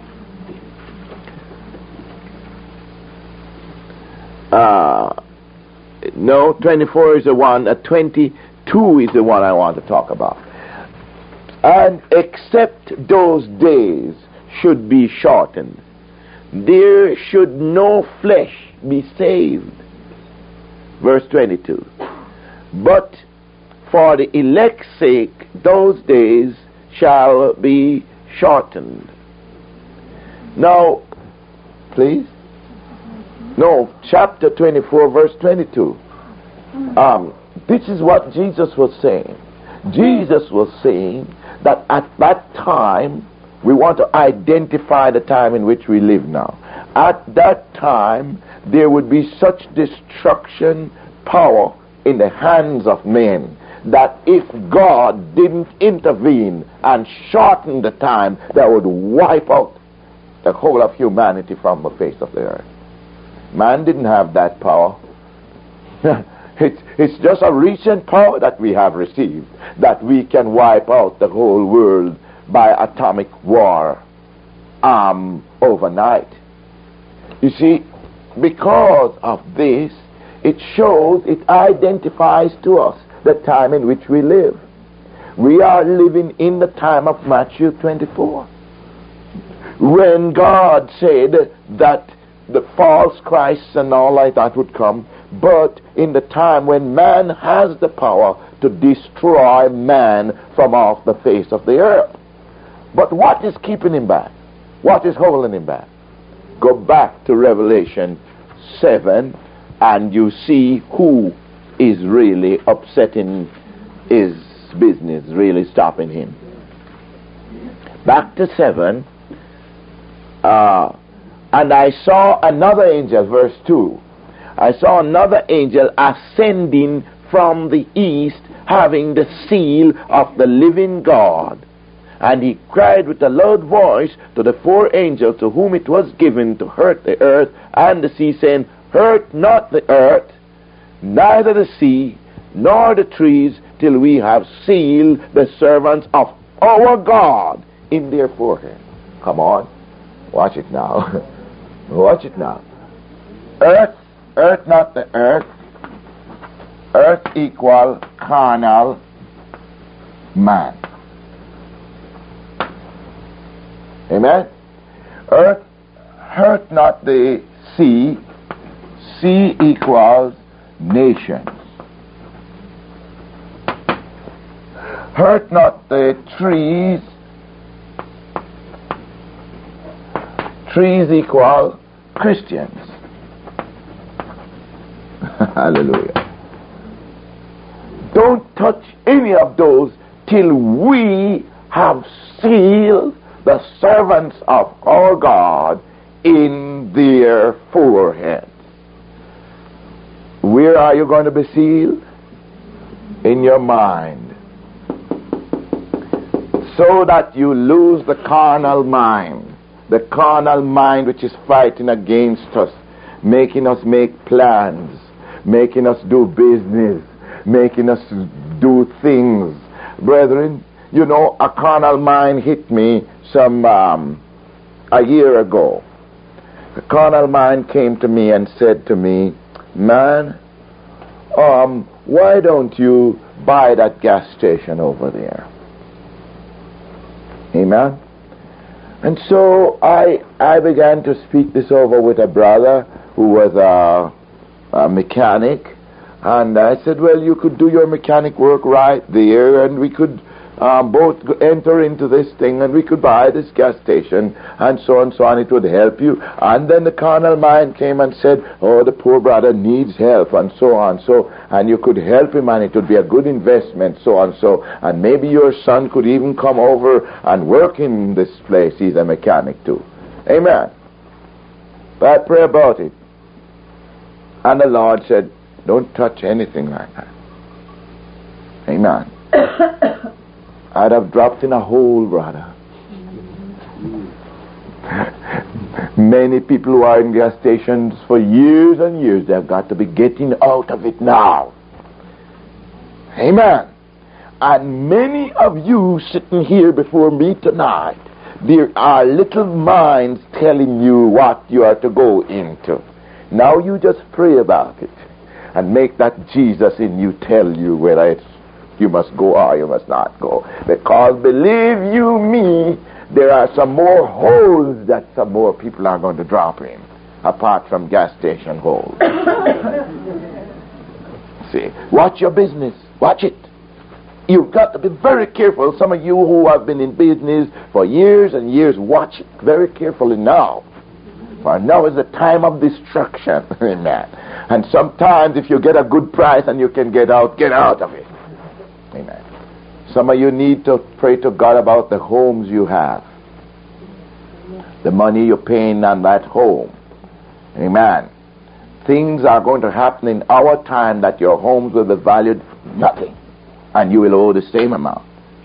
No, 24 is the one. 22 is the one I want to talk about. And except those days should be shortened, there should no flesh be saved. Verse 22. But for the elect's sake, those days shall be shortened. Now, please. No, chapter 24, verse 22. This is what Jesus was saying. Jesus was saying that at that time, we want to identify the time in which we live now. At that time, there would be such destruction power in the hands of men that if God didn't intervene and shorten the time, that would wipe out the whole of humanity from the face of the earth. Man didn't have that power. It's just a recent power that we have received, that we can wipe out the whole world by atomic war overnight. You see, because of this, it shows, it identifies to us the time in which we live. We are living in the time of Matthew 24. When God said that the false Christs and all like that would come, but in the time when man has the power to destroy man from off the face of the earth. But what is keeping him back? What is holding him back? Go back to Revelation 7 and you see who is really upsetting his business, really stopping him. Back to 7. And I saw another angel, verse 2. I saw another angel ascending from the east, having the seal of the living God. And he cried with a loud voice to the 4 angels to whom it was given to hurt the earth and the sea, saying, Hurt not the earth, neither the sea, nor the trees, till we have sealed the servants of our God in their forehead. Come on, watch it now. Watch it now. Earth not the earth. Earth equal carnal man. Amen? Earth hurt not the sea. Sea equals nations. Hurt not the trees. Trees equal Christians. Hallelujah. Don't touch any of those till we have sealed the servants of our God in their foreheads. Where are you going to be sealed? In your mind. So that you lose the carnal mind. The carnal mind which is fighting against us, making us make plans, making us do business, making us do things. Brethren, a carnal mind hit me a year ago. The carnal mind came to me and said to me, man, why don't you buy that gas station over there? Amen? And so I began to speak this over with a brother who was a mechanic. And I said, well, you could do your mechanic work right there, and we could both enter into this thing, and we could buy this gas station, and so on, it would help you. And then the carnal mind came and said, oh, the poor brother needs help, and so on, and you could help him, and it would be a good investment, so on, and maybe your son could even come over and work in this place. He's a mechanic too. Amen. But I pray about it. And the Lord said, don't touch anything like that. Amen. I'd have dropped in a hole, brother. Many people who are in gas stations for years and years, they've got to be getting out of it now. Amen. And many of you sitting here before me tonight, there are little minds telling you what you are to go into. Now you just pray about it and make that Jesus in you tell you whether you must go or you must not go. Because believe you me, there are some more holes that some more people are going to drop in, apart from gas station holes. See, watch your business. Watch it. You've got to be very careful. Some of you who have been in business for years and years, watch it very carefully now. For now is the time of destruction. Amen. And sometimes if you get a good price and you can get out of it. Amen. Some of you need to pray to God about the homes you have. The money you're paying on that home. Amen. Things are going to happen in our time that your homes will be valued nothing. And you will owe the same amount.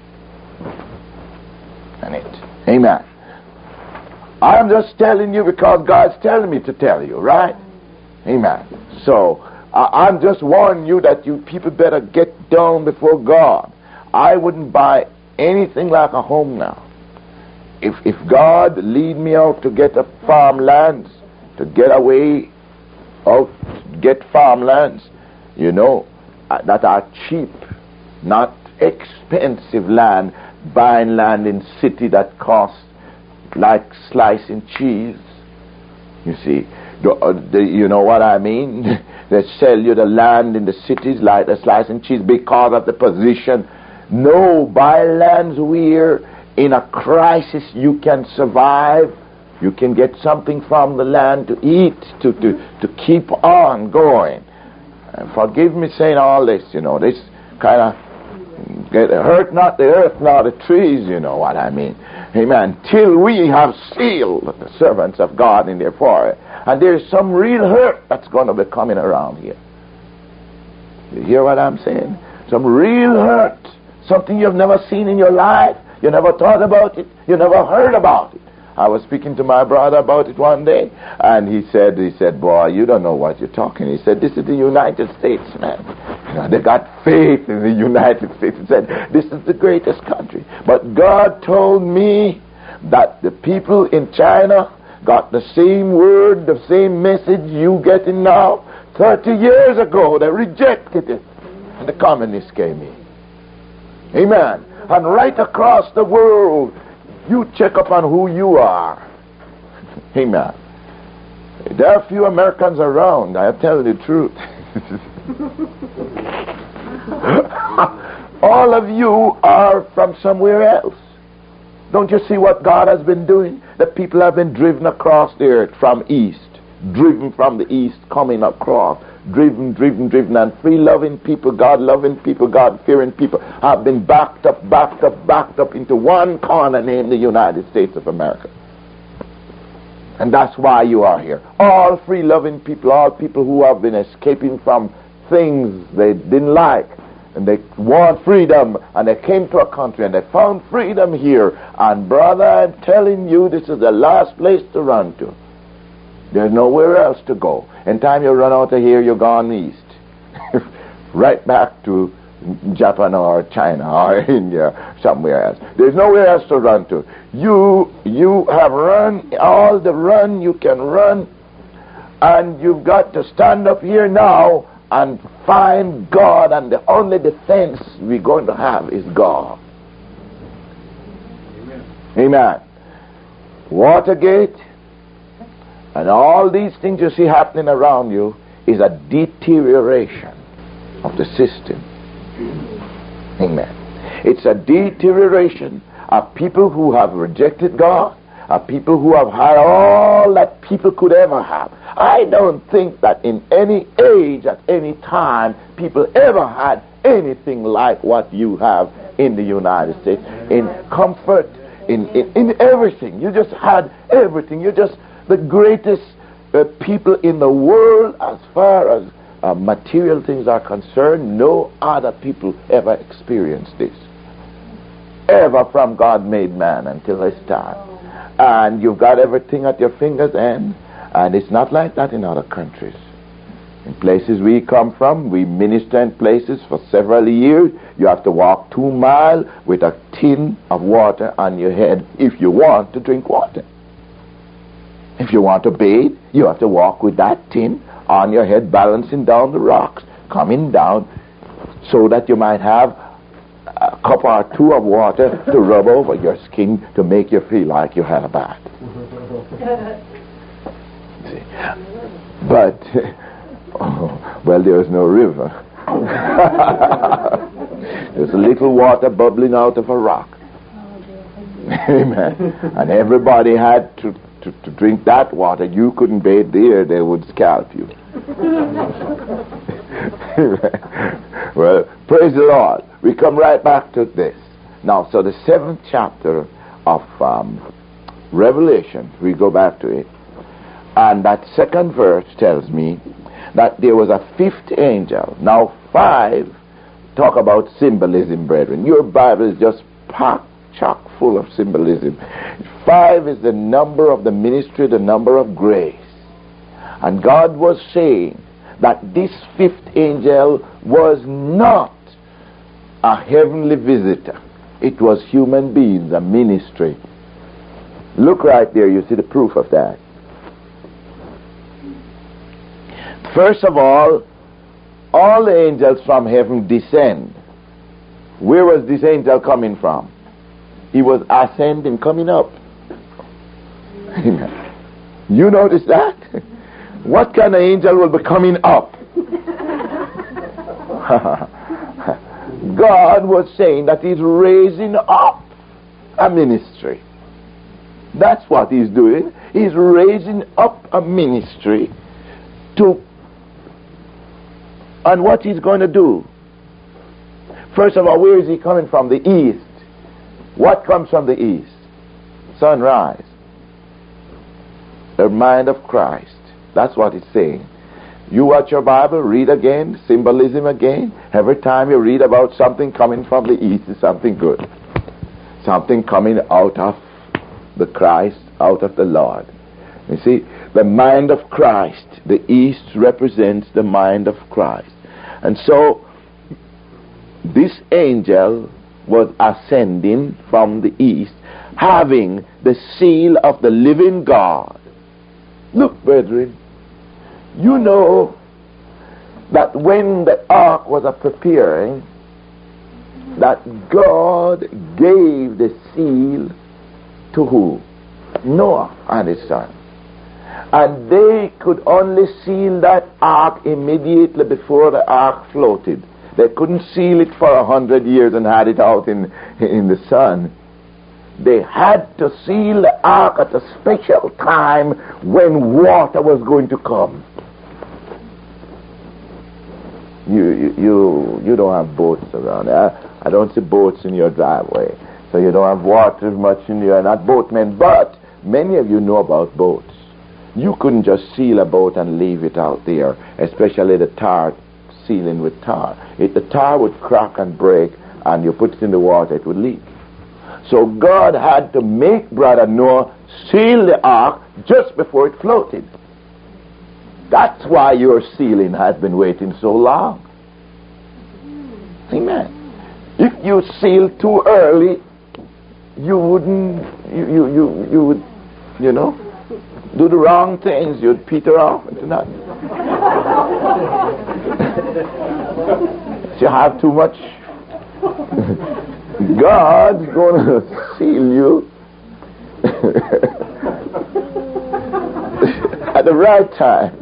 And it. Amen. I'm just telling you because God's telling me to tell you, right? Amen. So, I'm just warning you that you people better get down before God. I wouldn't buy anything like a home now. If God lead me out to get a farmlands, to get away out, get farmlands, that are cheap, not expensive land, buying land in city that costs like slicing cheese. You see, you know what I mean? They sell you the land in the cities like the slicing cheese because of the position. No, buy lands where in a crisis you can survive. You can get something from the land to eat, to keep on going. Forgive me saying all this, this kind of hurt not the earth nor the trees, you know what I mean. Amen. Till we have sealed the servants of God in their forehead. And there's some real hurt that's going to be coming around here. You hear what I'm saying? Some real hurt. Something you've never seen in your life. You never thought about it. You never heard about it. I was speaking to my brother about it one day, and he said, boy, you don't know what you're talking. He said, this is the United States, man. They got faith in the United States. He said, this is the greatest country. But God told me that the people in China got the same word, the same message you getting now. 30 years ago, they rejected it. And the communists came in. Amen. And right across the world, you check up on who you are. Amen. There are a few Americans around, I tell you the truth. All of you are from somewhere else. Don't you see what God has been doing? The people have been driven across the earth from east. Driven from the east, coming across. Driven, and free-loving people, God-loving people, God-fearing people have been backed up into one corner named the United States of America. And that's why you are here. All free-loving people, all people who have been escaping from things they didn't like, and they want freedom, and they came to a country and they found freedom here. And brother, I'm telling you, this is the last place to run to. There's nowhere else to go. In time you run out of here, you're gone east. Right back to Japan or China or India, somewhere else. There's nowhere else to run to. You have run all the run you can run, and you've got to stand up here now and find God, and the only defense we're going to have is God. Amen. Watergate and all these things you see happening around you is a deterioration of the system. Amen. It's a deterioration of people who have rejected God, of people who have had all that people could ever have. I don't think that in any age, at any time, people ever had anything like what you have in the United States. In comfort, in everything. You just had everything. You're just the greatest people in the world as far as material things are concerned. No other people ever experienced this. Ever from God made man until this time. And you've got everything at your fingers' end. And it's not like that in other countries. In places we come from, we minister in places for several years. You have to walk 2 miles with a tin of water on your head if you want to drink water. If you want to bathe, you have to walk with that tin on your head, balancing down the rocks, coming down, so that you might have a cup or 2 of water to rub over your skin to make you feel like you had a bath. See? But, well, there is no river. There's a little water bubbling out of a rock. Amen. And everybody had to drink that water. You couldn't bathe there, they would scalp you. Well, praise the Lord. We come right back to this. Now, so the 7th chapter of Revelation, we go back to it. And that 2nd verse tells me that there was a 5th angel. Now, 5 talk about symbolism, brethren. Your Bible is just packed chock full of symbolism. 5 is the number of the ministry, the number of grace. And God was saying that this 5th angel was not a heavenly visitor. It was human beings, a ministry. Look right there, you see the proof of that. First of all the angels from heaven descend. Where was this angel coming from? He was ascending, coming up. You notice that? What kind of angel will be coming up? God was saying that he's raising up a ministry. That's what he's doing. He's raising up a ministry to... And what he's going to do? First of all, where is he coming from? The east. What comes from the east? Sunrise. The mind of Christ. That's what it's saying. You watch your Bible, read again, symbolism again. Every time you read about something coming from the east, it's something good. Something coming out of the Christ, out of the Lord. You see, the mind of Christ, the east represents the mind of Christ. And so, this angel was ascending from the east, having the seal of the living God. Look, brethren, you know that when the ark was preparing, that God gave the seal to who? Noah and his son. And they could only seal that ark immediately before the ark floated. They couldn't seal it for 100 years and had it out in the sun. They had to seal the ark at a special time when water was going to come. You don't have boats around. I don't see boats in your driveway. So you don't have water much in your... Not boatmen, but many of you know about boats. You couldn't just seal a boat and leave it out there, especially the tar, sealing with tar. If the tar would crack and break and you put it in the water, it would leak. So God had to make Brother Noah seal the ark just before it floated. That's why your sealing has been waiting so long. Amen. If you seal too early, you wouldn't, you would, do the wrong things. You'd peter off into nothing. If you have too much, God's going to seal you at the right time.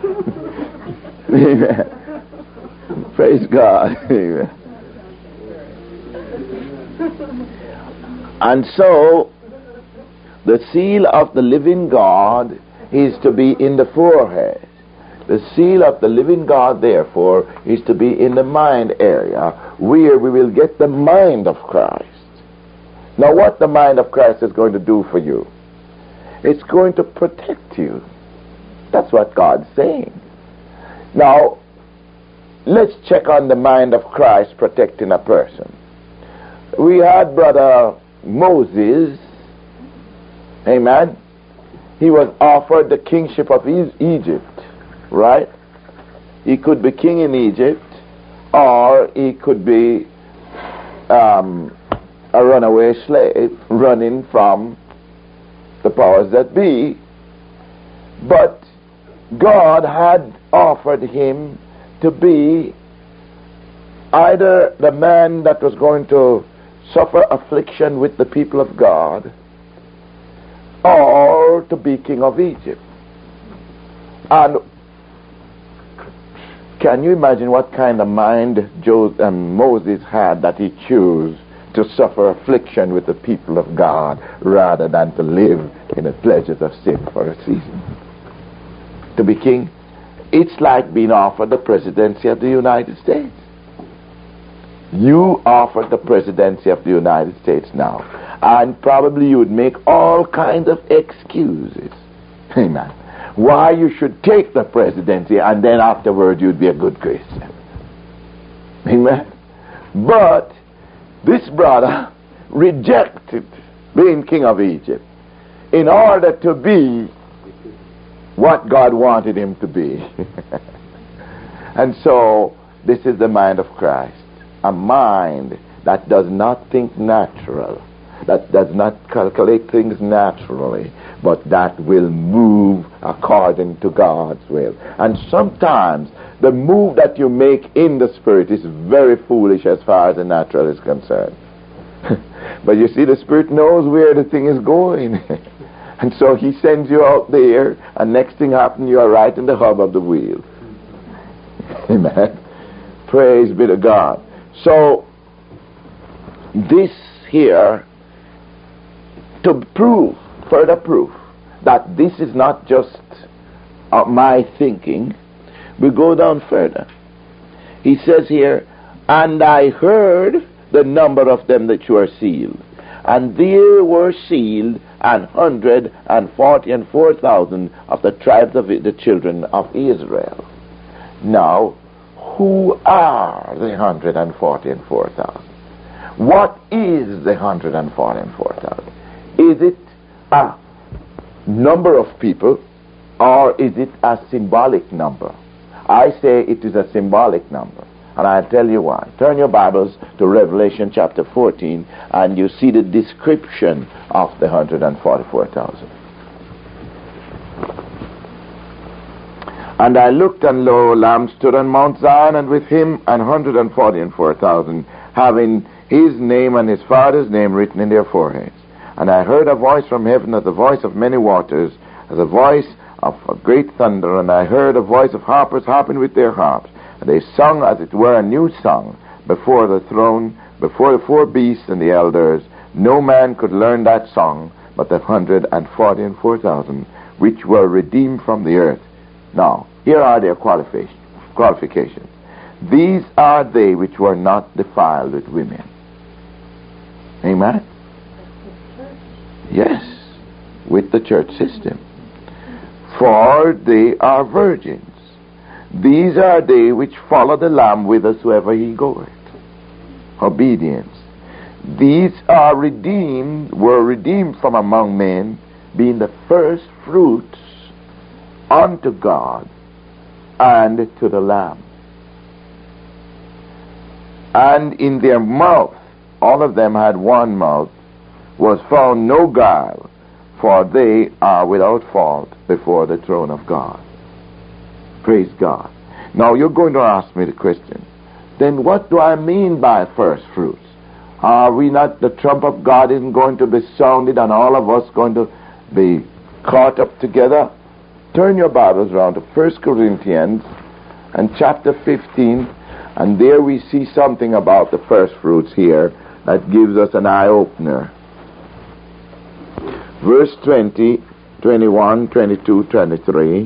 Amen. Praise God. Amen. And so, the seal of the living God is to be in the forehead. The seal of the living God, therefore, is to be in the mind area, where we will get the mind of Christ. Now, what the mind of Christ is going to do for you? It's going to protect you. That's what God's saying. Now, let's check on the mind of Christ protecting a person. We had Brother Moses, amen. He was offered the kingship of Egypt, right? He could be king in Egypt, or he could be a runaway slave running from the powers that be. But God had offered him to be either the man that was going to suffer affliction with the people of God, or to be king of Egypt. And can you imagine what kind of mind Moses had, that he chose to suffer affliction with the people of God rather than to live in the pleasures of sin for a season? To be king, it's like being offered the presidency of the United States. You offered the presidency of the United States now, and probably you would make all kinds of excuses, amen, why you should take the presidency, and then afterward you'd be a good Christian. Amen. But this brother rejected being king of Egypt in order to be what God wanted him to be. And so this is the mind of Christ, a mind that does not think natural, that does not calculate things naturally, but that will move according to God's will. And sometimes the move that you make in the Spirit is very foolish as far as the natural is concerned. But you see, the Spirit knows where the thing is going. And so he sends you out there, and next thing happens, you are right in the hub of the wheel. Amen. Praise be to God. So, this here, to prove, further proof, that this is not just my thinking, we go down further. He says here, and I heard the number of them that were sealed, and there were sealed 144,000 of the tribes of the children of Israel. Now, who are the 144,000? What is the 144,000? Is it a number of people, or is it a symbolic number? I say it is a symbolic number, and I'll tell you why. Turn your Bibles to Revelation chapter 14, and you see the description of the 144,000. And I looked, and lo, a Lamb stood on Mount Zion, and with him 144,000, having his name and his father's name written in their foreheads. And I heard a voice from heaven as the voice of many waters, as a voice of a great thunder, and I heard a voice of harpers harping with their harps. And they sung, as it were, a new song before the throne, before the four beasts and the elders. No man could learn that song but the 144,000, which were redeemed from the earth. Now, here are their qualifications. These are they which were not defiled with women. Amen? Yes, with the church system. For they are virgins. These are they which follow the Lamb whithersoever he goeth. Obedience. These are were redeemed from among men, being the first fruits unto God and to the Lamb. And in their mouth, all of them had one mouth, was found no guile, for they are without fault before the throne of God. Praise God. Now you're going to ask me the question, then what do I mean by first fruits? Are we not, the trump of God isn't going to be sounded and all of us going to be caught up together? Turn your Bibles around to 1 Corinthians and chapter 15, and there we see something about the first fruits here that gives us an eye-opener. Verse 20, 21, 22, 23.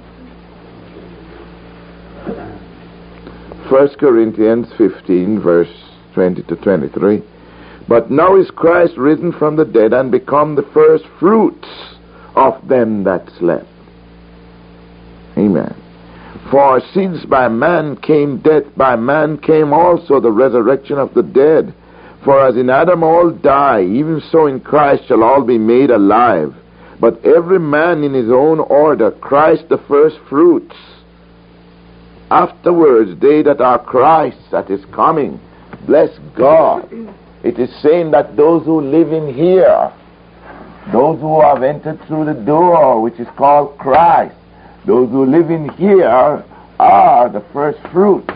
1 Corinthians 15, verse 20 to 23. But now is Christ risen from the dead and become the first fruits of them that slept. Amen. For since by man came death, by man came also the resurrection of the dead. For as in Adam all die, even so in Christ shall all be made alive. But every man in his own order, Christ the first fruits. Afterwards, they that are Christ that is coming. Bless God. It is saying that those who live in here, those who have entered through the door, which is called Christ, those who live in here are the first fruits.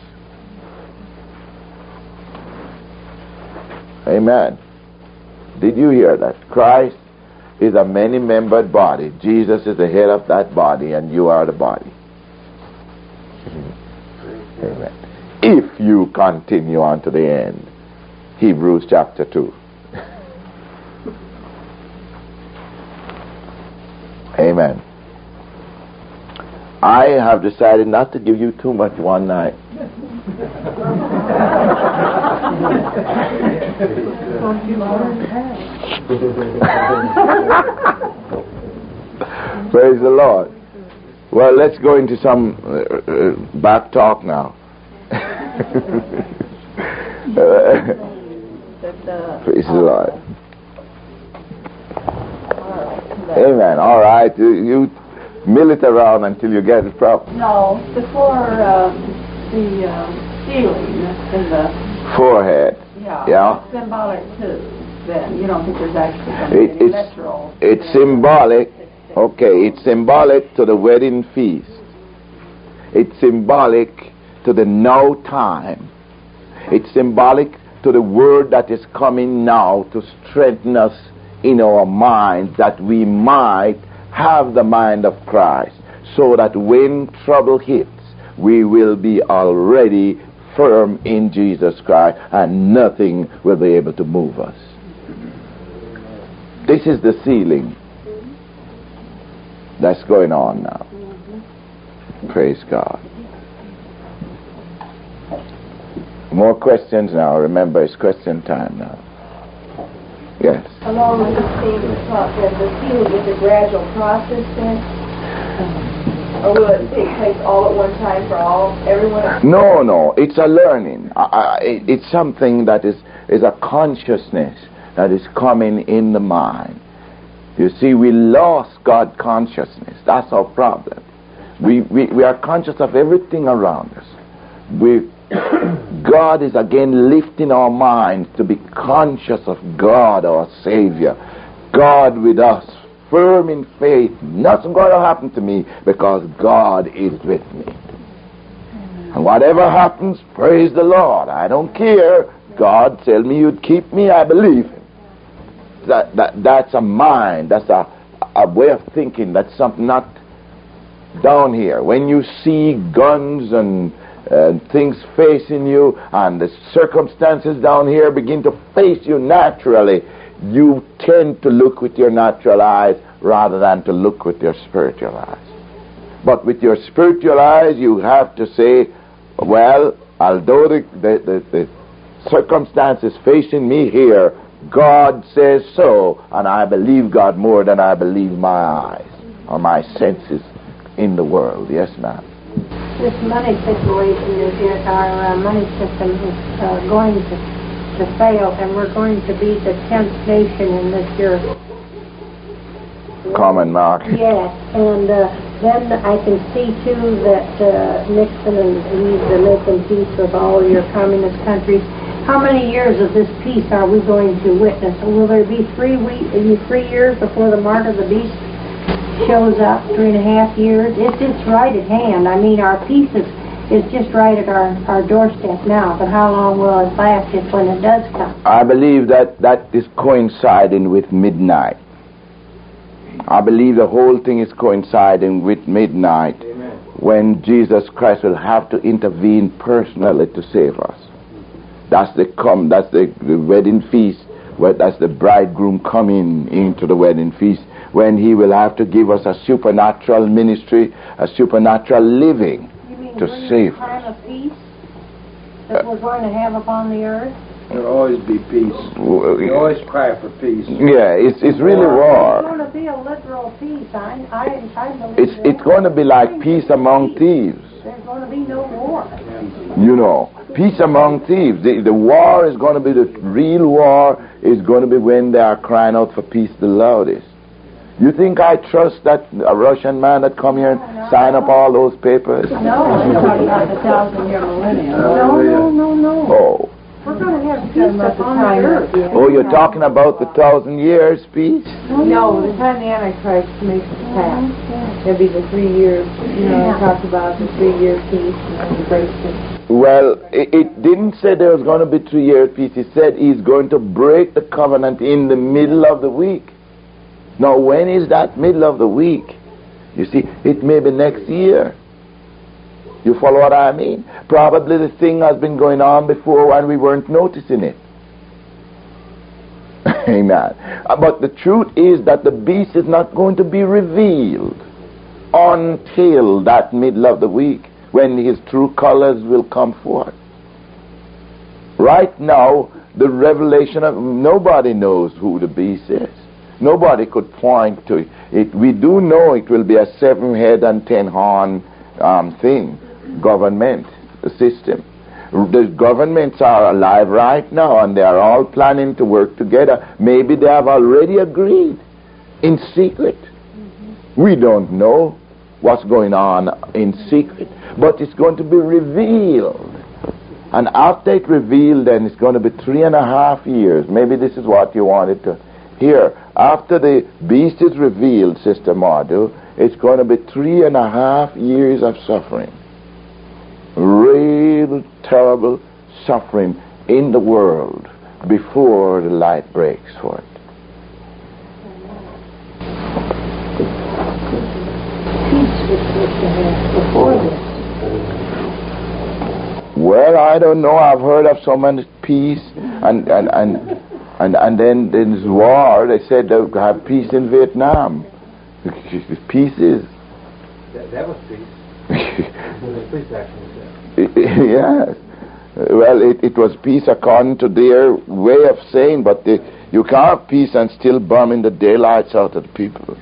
Amen. Did you hear that? Christ is a many-membered body. Jesus is the head of that body, and you are the body. Amen. If you continue on to the end. Hebrews chapter 2. Amen. I have decided not to give you too much one night. Praise the Lord. Well, let's go into some back talk now. Praise the Lord. Amen. All right. You mill it around until you get it proper. No, before the ceiling in the forehead. Yeah. It's symbolic too. Then you don't think there's actually something literal. It's symbolic. Okay, it's symbolic to the wedding feast. It's symbolic to the now time. It's symbolic to the word that is coming now to strengthen us in our minds, that we might have the mind of Christ, so that when trouble hits, we will be already firm in Jesus Christ and nothing will be able to move us. This is the sealing that's going on now. Praise God. More questions now. Remember, it's question time now. Yes. Along with the same thought that the sealing is a gradual process then? Or will it take place all at one time for everyone? No. It's a learning. It's something that is a consciousness that is coming in the mind. You see, we lost God consciousness. That's our problem. We are conscious of everything around us. God is again lifting our minds to be conscious of God, our Savior. God with us, firm in faith. Nothing's going to happen to me because God is with me. And whatever happens, praise the Lord. I don't care. God tell me you'd keep me, I believe Him. That's a mind. That's a way of thinking. That's something not down here. When you see guns and things facing you and the circumstances down here begin to face you naturally, you tend to look with your natural eyes rather than to look with your spiritual eyes. But with your spiritual eyes, you have to say, well, although the circumstances facing me here, God says so, and I believe God more than I believe my eyes or my senses in the world. Yes, ma'am. This money situation our money system is going to fail, and we're going to be the 10th nation in this year. Common market. Yes, and Then I can see, too, that Nixon and he's making peace with all your communist countries. How many years of this peace are we going to witness? Will there be 3 years before the mark of the beast shows up? 3.5 years? It's right at hand. I mean, our peace is just right at our doorstep now. But how long will it last if when it does come? I believe that is coinciding with midnight. I believe the whole thing is coinciding with midnight. Amen. When Jesus Christ will have to intervene personally to save us. That's the wedding feast. That's the bridegroom coming into the wedding feast, when he will have to give us a supernatural ministry, a supernatural living to save us. The time of peace that we're going to have upon the earth? There'll always be peace. We always cry for peace. Yeah, it's really war. It's going to be a literal peace. I believe it's going to be like peace among thieves. There's going to be no war. You know, peace among thieves. The war is going to be, the real war is going to be when they are crying out for peace the loudest. You think I trust that a Russian man that come here and sign up all those papers? No, we're talking about the 1,000-year millennium. No. Oh. We're going to have peace upon the earth. Oh, you're talking about the 1,000 years peace? No, the time the Antichrist makes it pass. There'll be the 3 years, it talks about the 3-year peace and the breaks it. Well, it didn't say there was going to be 3 years peace. It said he's going to break the covenant in the middle of the week. Now, when is that middle of the week? You see, it may be next year. You follow what I mean? Probably the thing has been going on before and we weren't noticing it. Amen. But the truth is that the beast is not going to be revealed until that middle of the week, when his true colors will come forth. Right now, the revelation of nobody knows who the beast is. Nobody could point to it. We do know it will be a 7-head and 10-horn thing. Government, the system. The governments are alive right now and they are all planning to work together. Maybe they have already agreed in secret. We don't know what's going on in secret, but it's going to be revealed. And after it's revealed, then it's going to be 3.5 years. Maybe this is what you wanted to hear. After the beast is revealed, Sister Mardu, it's going to be 3.5 years of suffering. Real terrible suffering in the world before the light breaks forth. Well, I don't know. I've heard of so much peace, and then there's war. They said they'll have peace in Vietnam. Peace is. That was peace. Yes. Well, it was peace according to their way of saying, but you can't have peace and still bombing the daylights out of the people.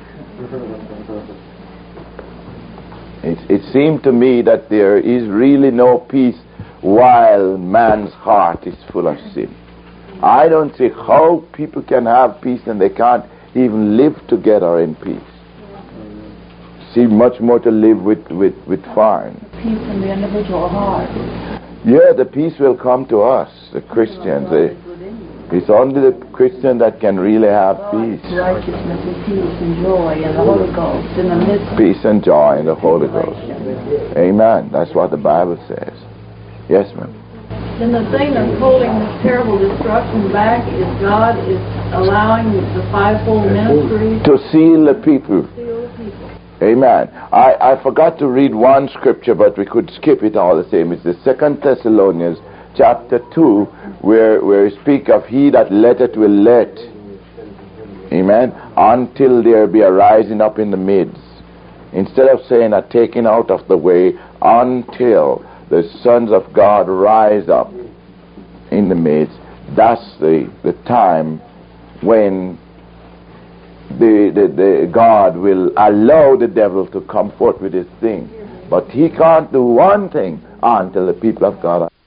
It seemed to me that there is really no peace while man's heart is full of sin. I don't see how people can have peace and they can't even live together in peace. See, much more to live with fine. Peace in the individual heart. Yeah, the peace will come to us, the Christians. It's only the Christian that can really have peace. Righteousness and peace and joy in the Holy Ghost in the midst. Peace and joy in the Holy Ghost. Amen. That's what the Bible says. Yes, ma'am. Then the thing that's holding this terrible destruction back is God is allowing the fivefold ministry to seal the people. Amen. I forgot to read one scripture, but we could skip it all the same. It's the 2 Thessalonians chapter 2, where we speak of he that letteth will let. Amen. Until there be a rising up in the midst. Instead of saying a taking out of the way, until the sons of God rise up in the midst. That's the time when the God will allow the devil to come forth with his thing. But he can't do one thing until the people of God are.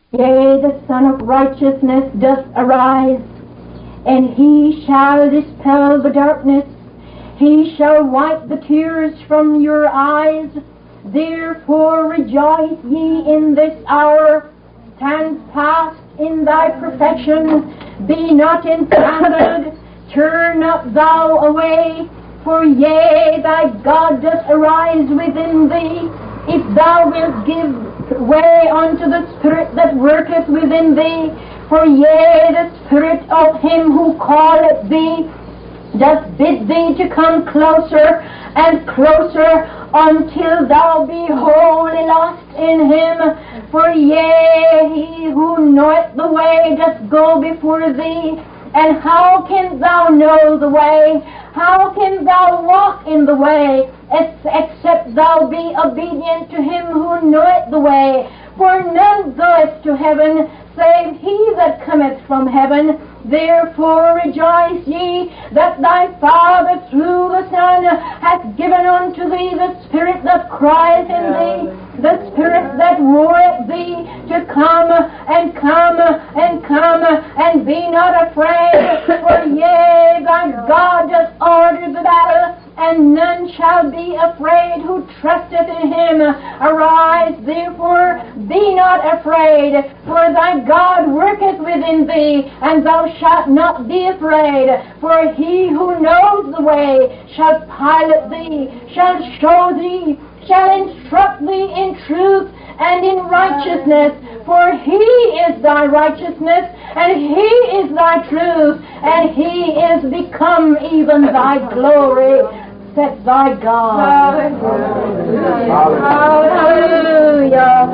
Yea, the Son of Righteousness doth arise, and he shall dispel the darkness. He shall wipe the tears from your eyes. Therefore rejoice ye in this hour. Stand fast in thy perfection. Be not entangled. Turn not thou away. For yea, thy God doth arise within thee. If thou wilt give way unto the Spirit that worketh within thee. For yea, the Spirit of him who calleth thee doth bid thee to come closer and closer until thou be wholly lost in him. For yea, he who knoweth the way doth go before thee. And how canst thou know the way? How canst thou walk in the way, except thou be obedient to him who knoweth the way? For none goeth to heaven, save he that cometh from heaven. Therefore rejoice ye that thy Father through the Son hath given unto thee the Spirit that crieth in thee, the Spirit that roareth thee to come and come and come, and be not afraid. For yea, thy God doth order the battle, and none shall be afraid who trusteth in him. Arise, therefore, be not afraid, for thy God worketh within thee, and thou shalt not be afraid. For he who knows the way shall pilot thee, shall show thee, shall instruct thee in truth and in righteousness. For he is thy righteousness, and he is thy truth, and he is become even thy glory. Set thy God. Hallelujah. Hallelujah.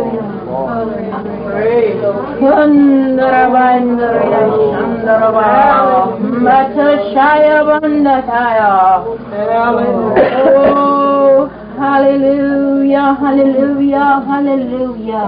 Hallelujah, hallelujah, hallelujah.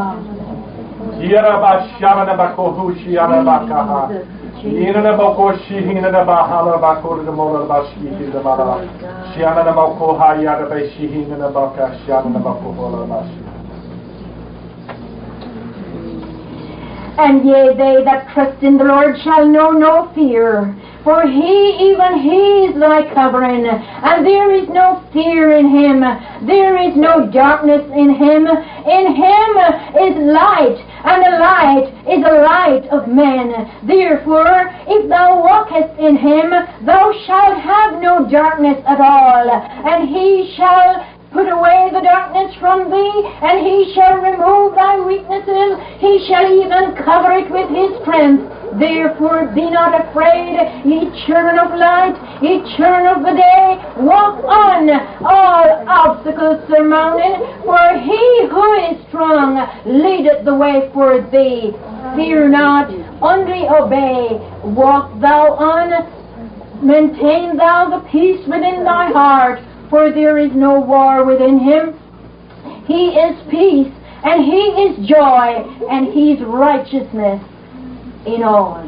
And yea, they that trust in the Lord shall know no fear. For he, even he is thy covering, and there is no fear in him. There is no darkness in him. In him is light, and the light is the light of men. Therefore, if thou walkest in him, thou shalt have no darkness at all, and he shall put away the darkness from thee, and he shall remove thy weaknesses. He shall even cover it with his strength. Therefore be not afraid, ye children of light, ye children of the day. Walk on, all obstacles surmounted, for he who is strong leadeth the way for thee. Fear not, only obey. Walk thou on, maintain thou the peace within thy heart, for there is no war within him. He is peace, and he is joy, and he is righteousness in all.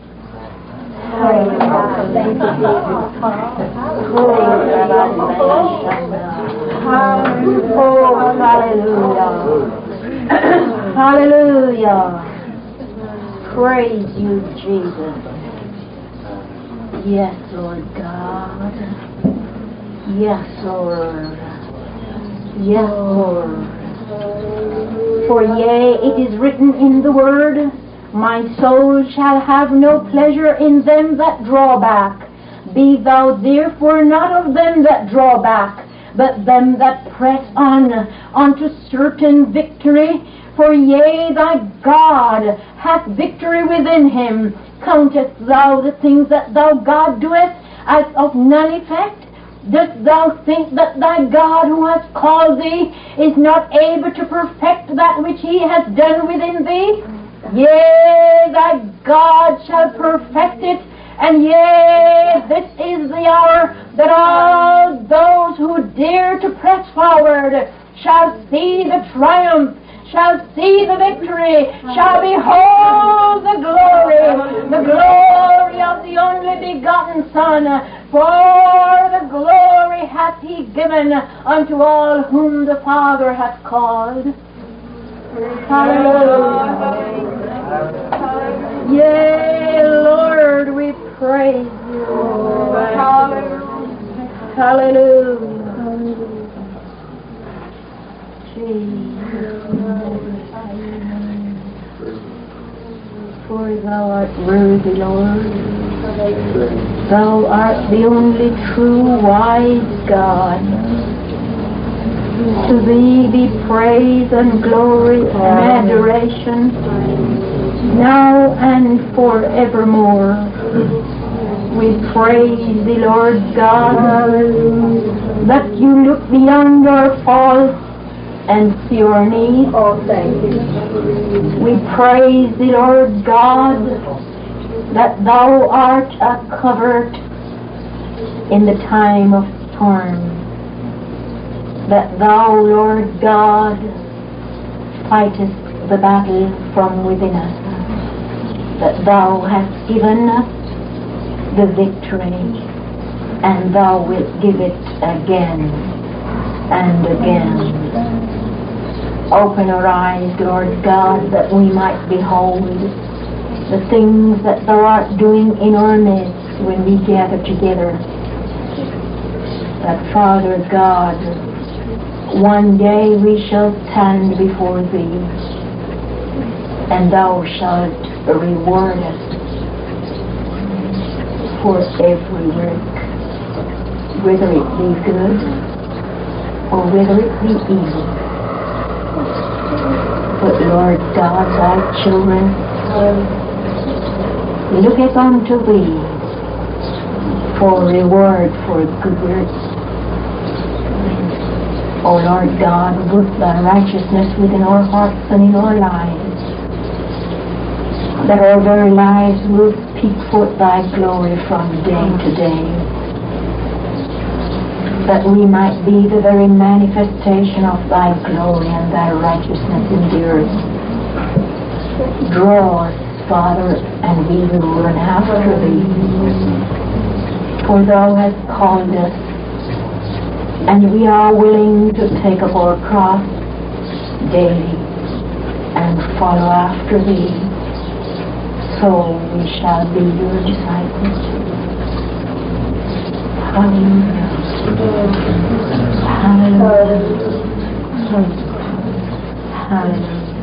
Oh, hallelujah. Hallelujah. Praise you, Jesus. Yes, Lord God. Yes, Lord. Yes, Lord. For yea, it is written in the Word, my soul shall have no pleasure in them that draw back. Be thou therefore not of them that draw back, but them that press on unto certain victory. For yea, thy God hath victory within him. Countest thou the things that thou God doest as of none effect? Dost thou think that thy God who has called thee is not able to perfect that which he has done within thee? Yea, thy God shall perfect it, and yea, this is the hour that all those who dare to press forward shall see the triumph, shall see the victory, shall behold the glory of the only begotten Son. For the glory hath he given unto all whom the Father hath called. Hallelujah. Yea, Lord, we praise you. Hallelujah. Hallelujah. For thou art worthy, Lord. Thou art the only true wise God. To thee be praise and glory and adoration, now and forevermore. We praise thee, Lord God, that you look beyond our faults and see our needs. Oh, thank you. We praise thee, Lord God, that thou art a covert in the time of storm. That thou, Lord God, fightest the battle from within us. That thou hast given us the victory, and thou wilt give it again and again. Open our eyes, Lord God, that we might behold the things that thou art doing in our midst when we gather together. That, Father God, one day we shall stand before thee, and thou shalt reward us for every work, whether it be good or whether it be evil. But Lord God, thy children looketh unto thee for reward for good works. O Lord God, work thy righteousness within our hearts and in our lives, that our very lives will speak forth thy glory from day to day, that we might be the very manifestation of thy glory and thy righteousness in the earth. Draw us, Father, and we will run after thee, for thou hast called us, and we are willing to take up our cross daily and follow after thee, so we shall be your disciples. Hallelujah. Hallelujah. Hallelujah.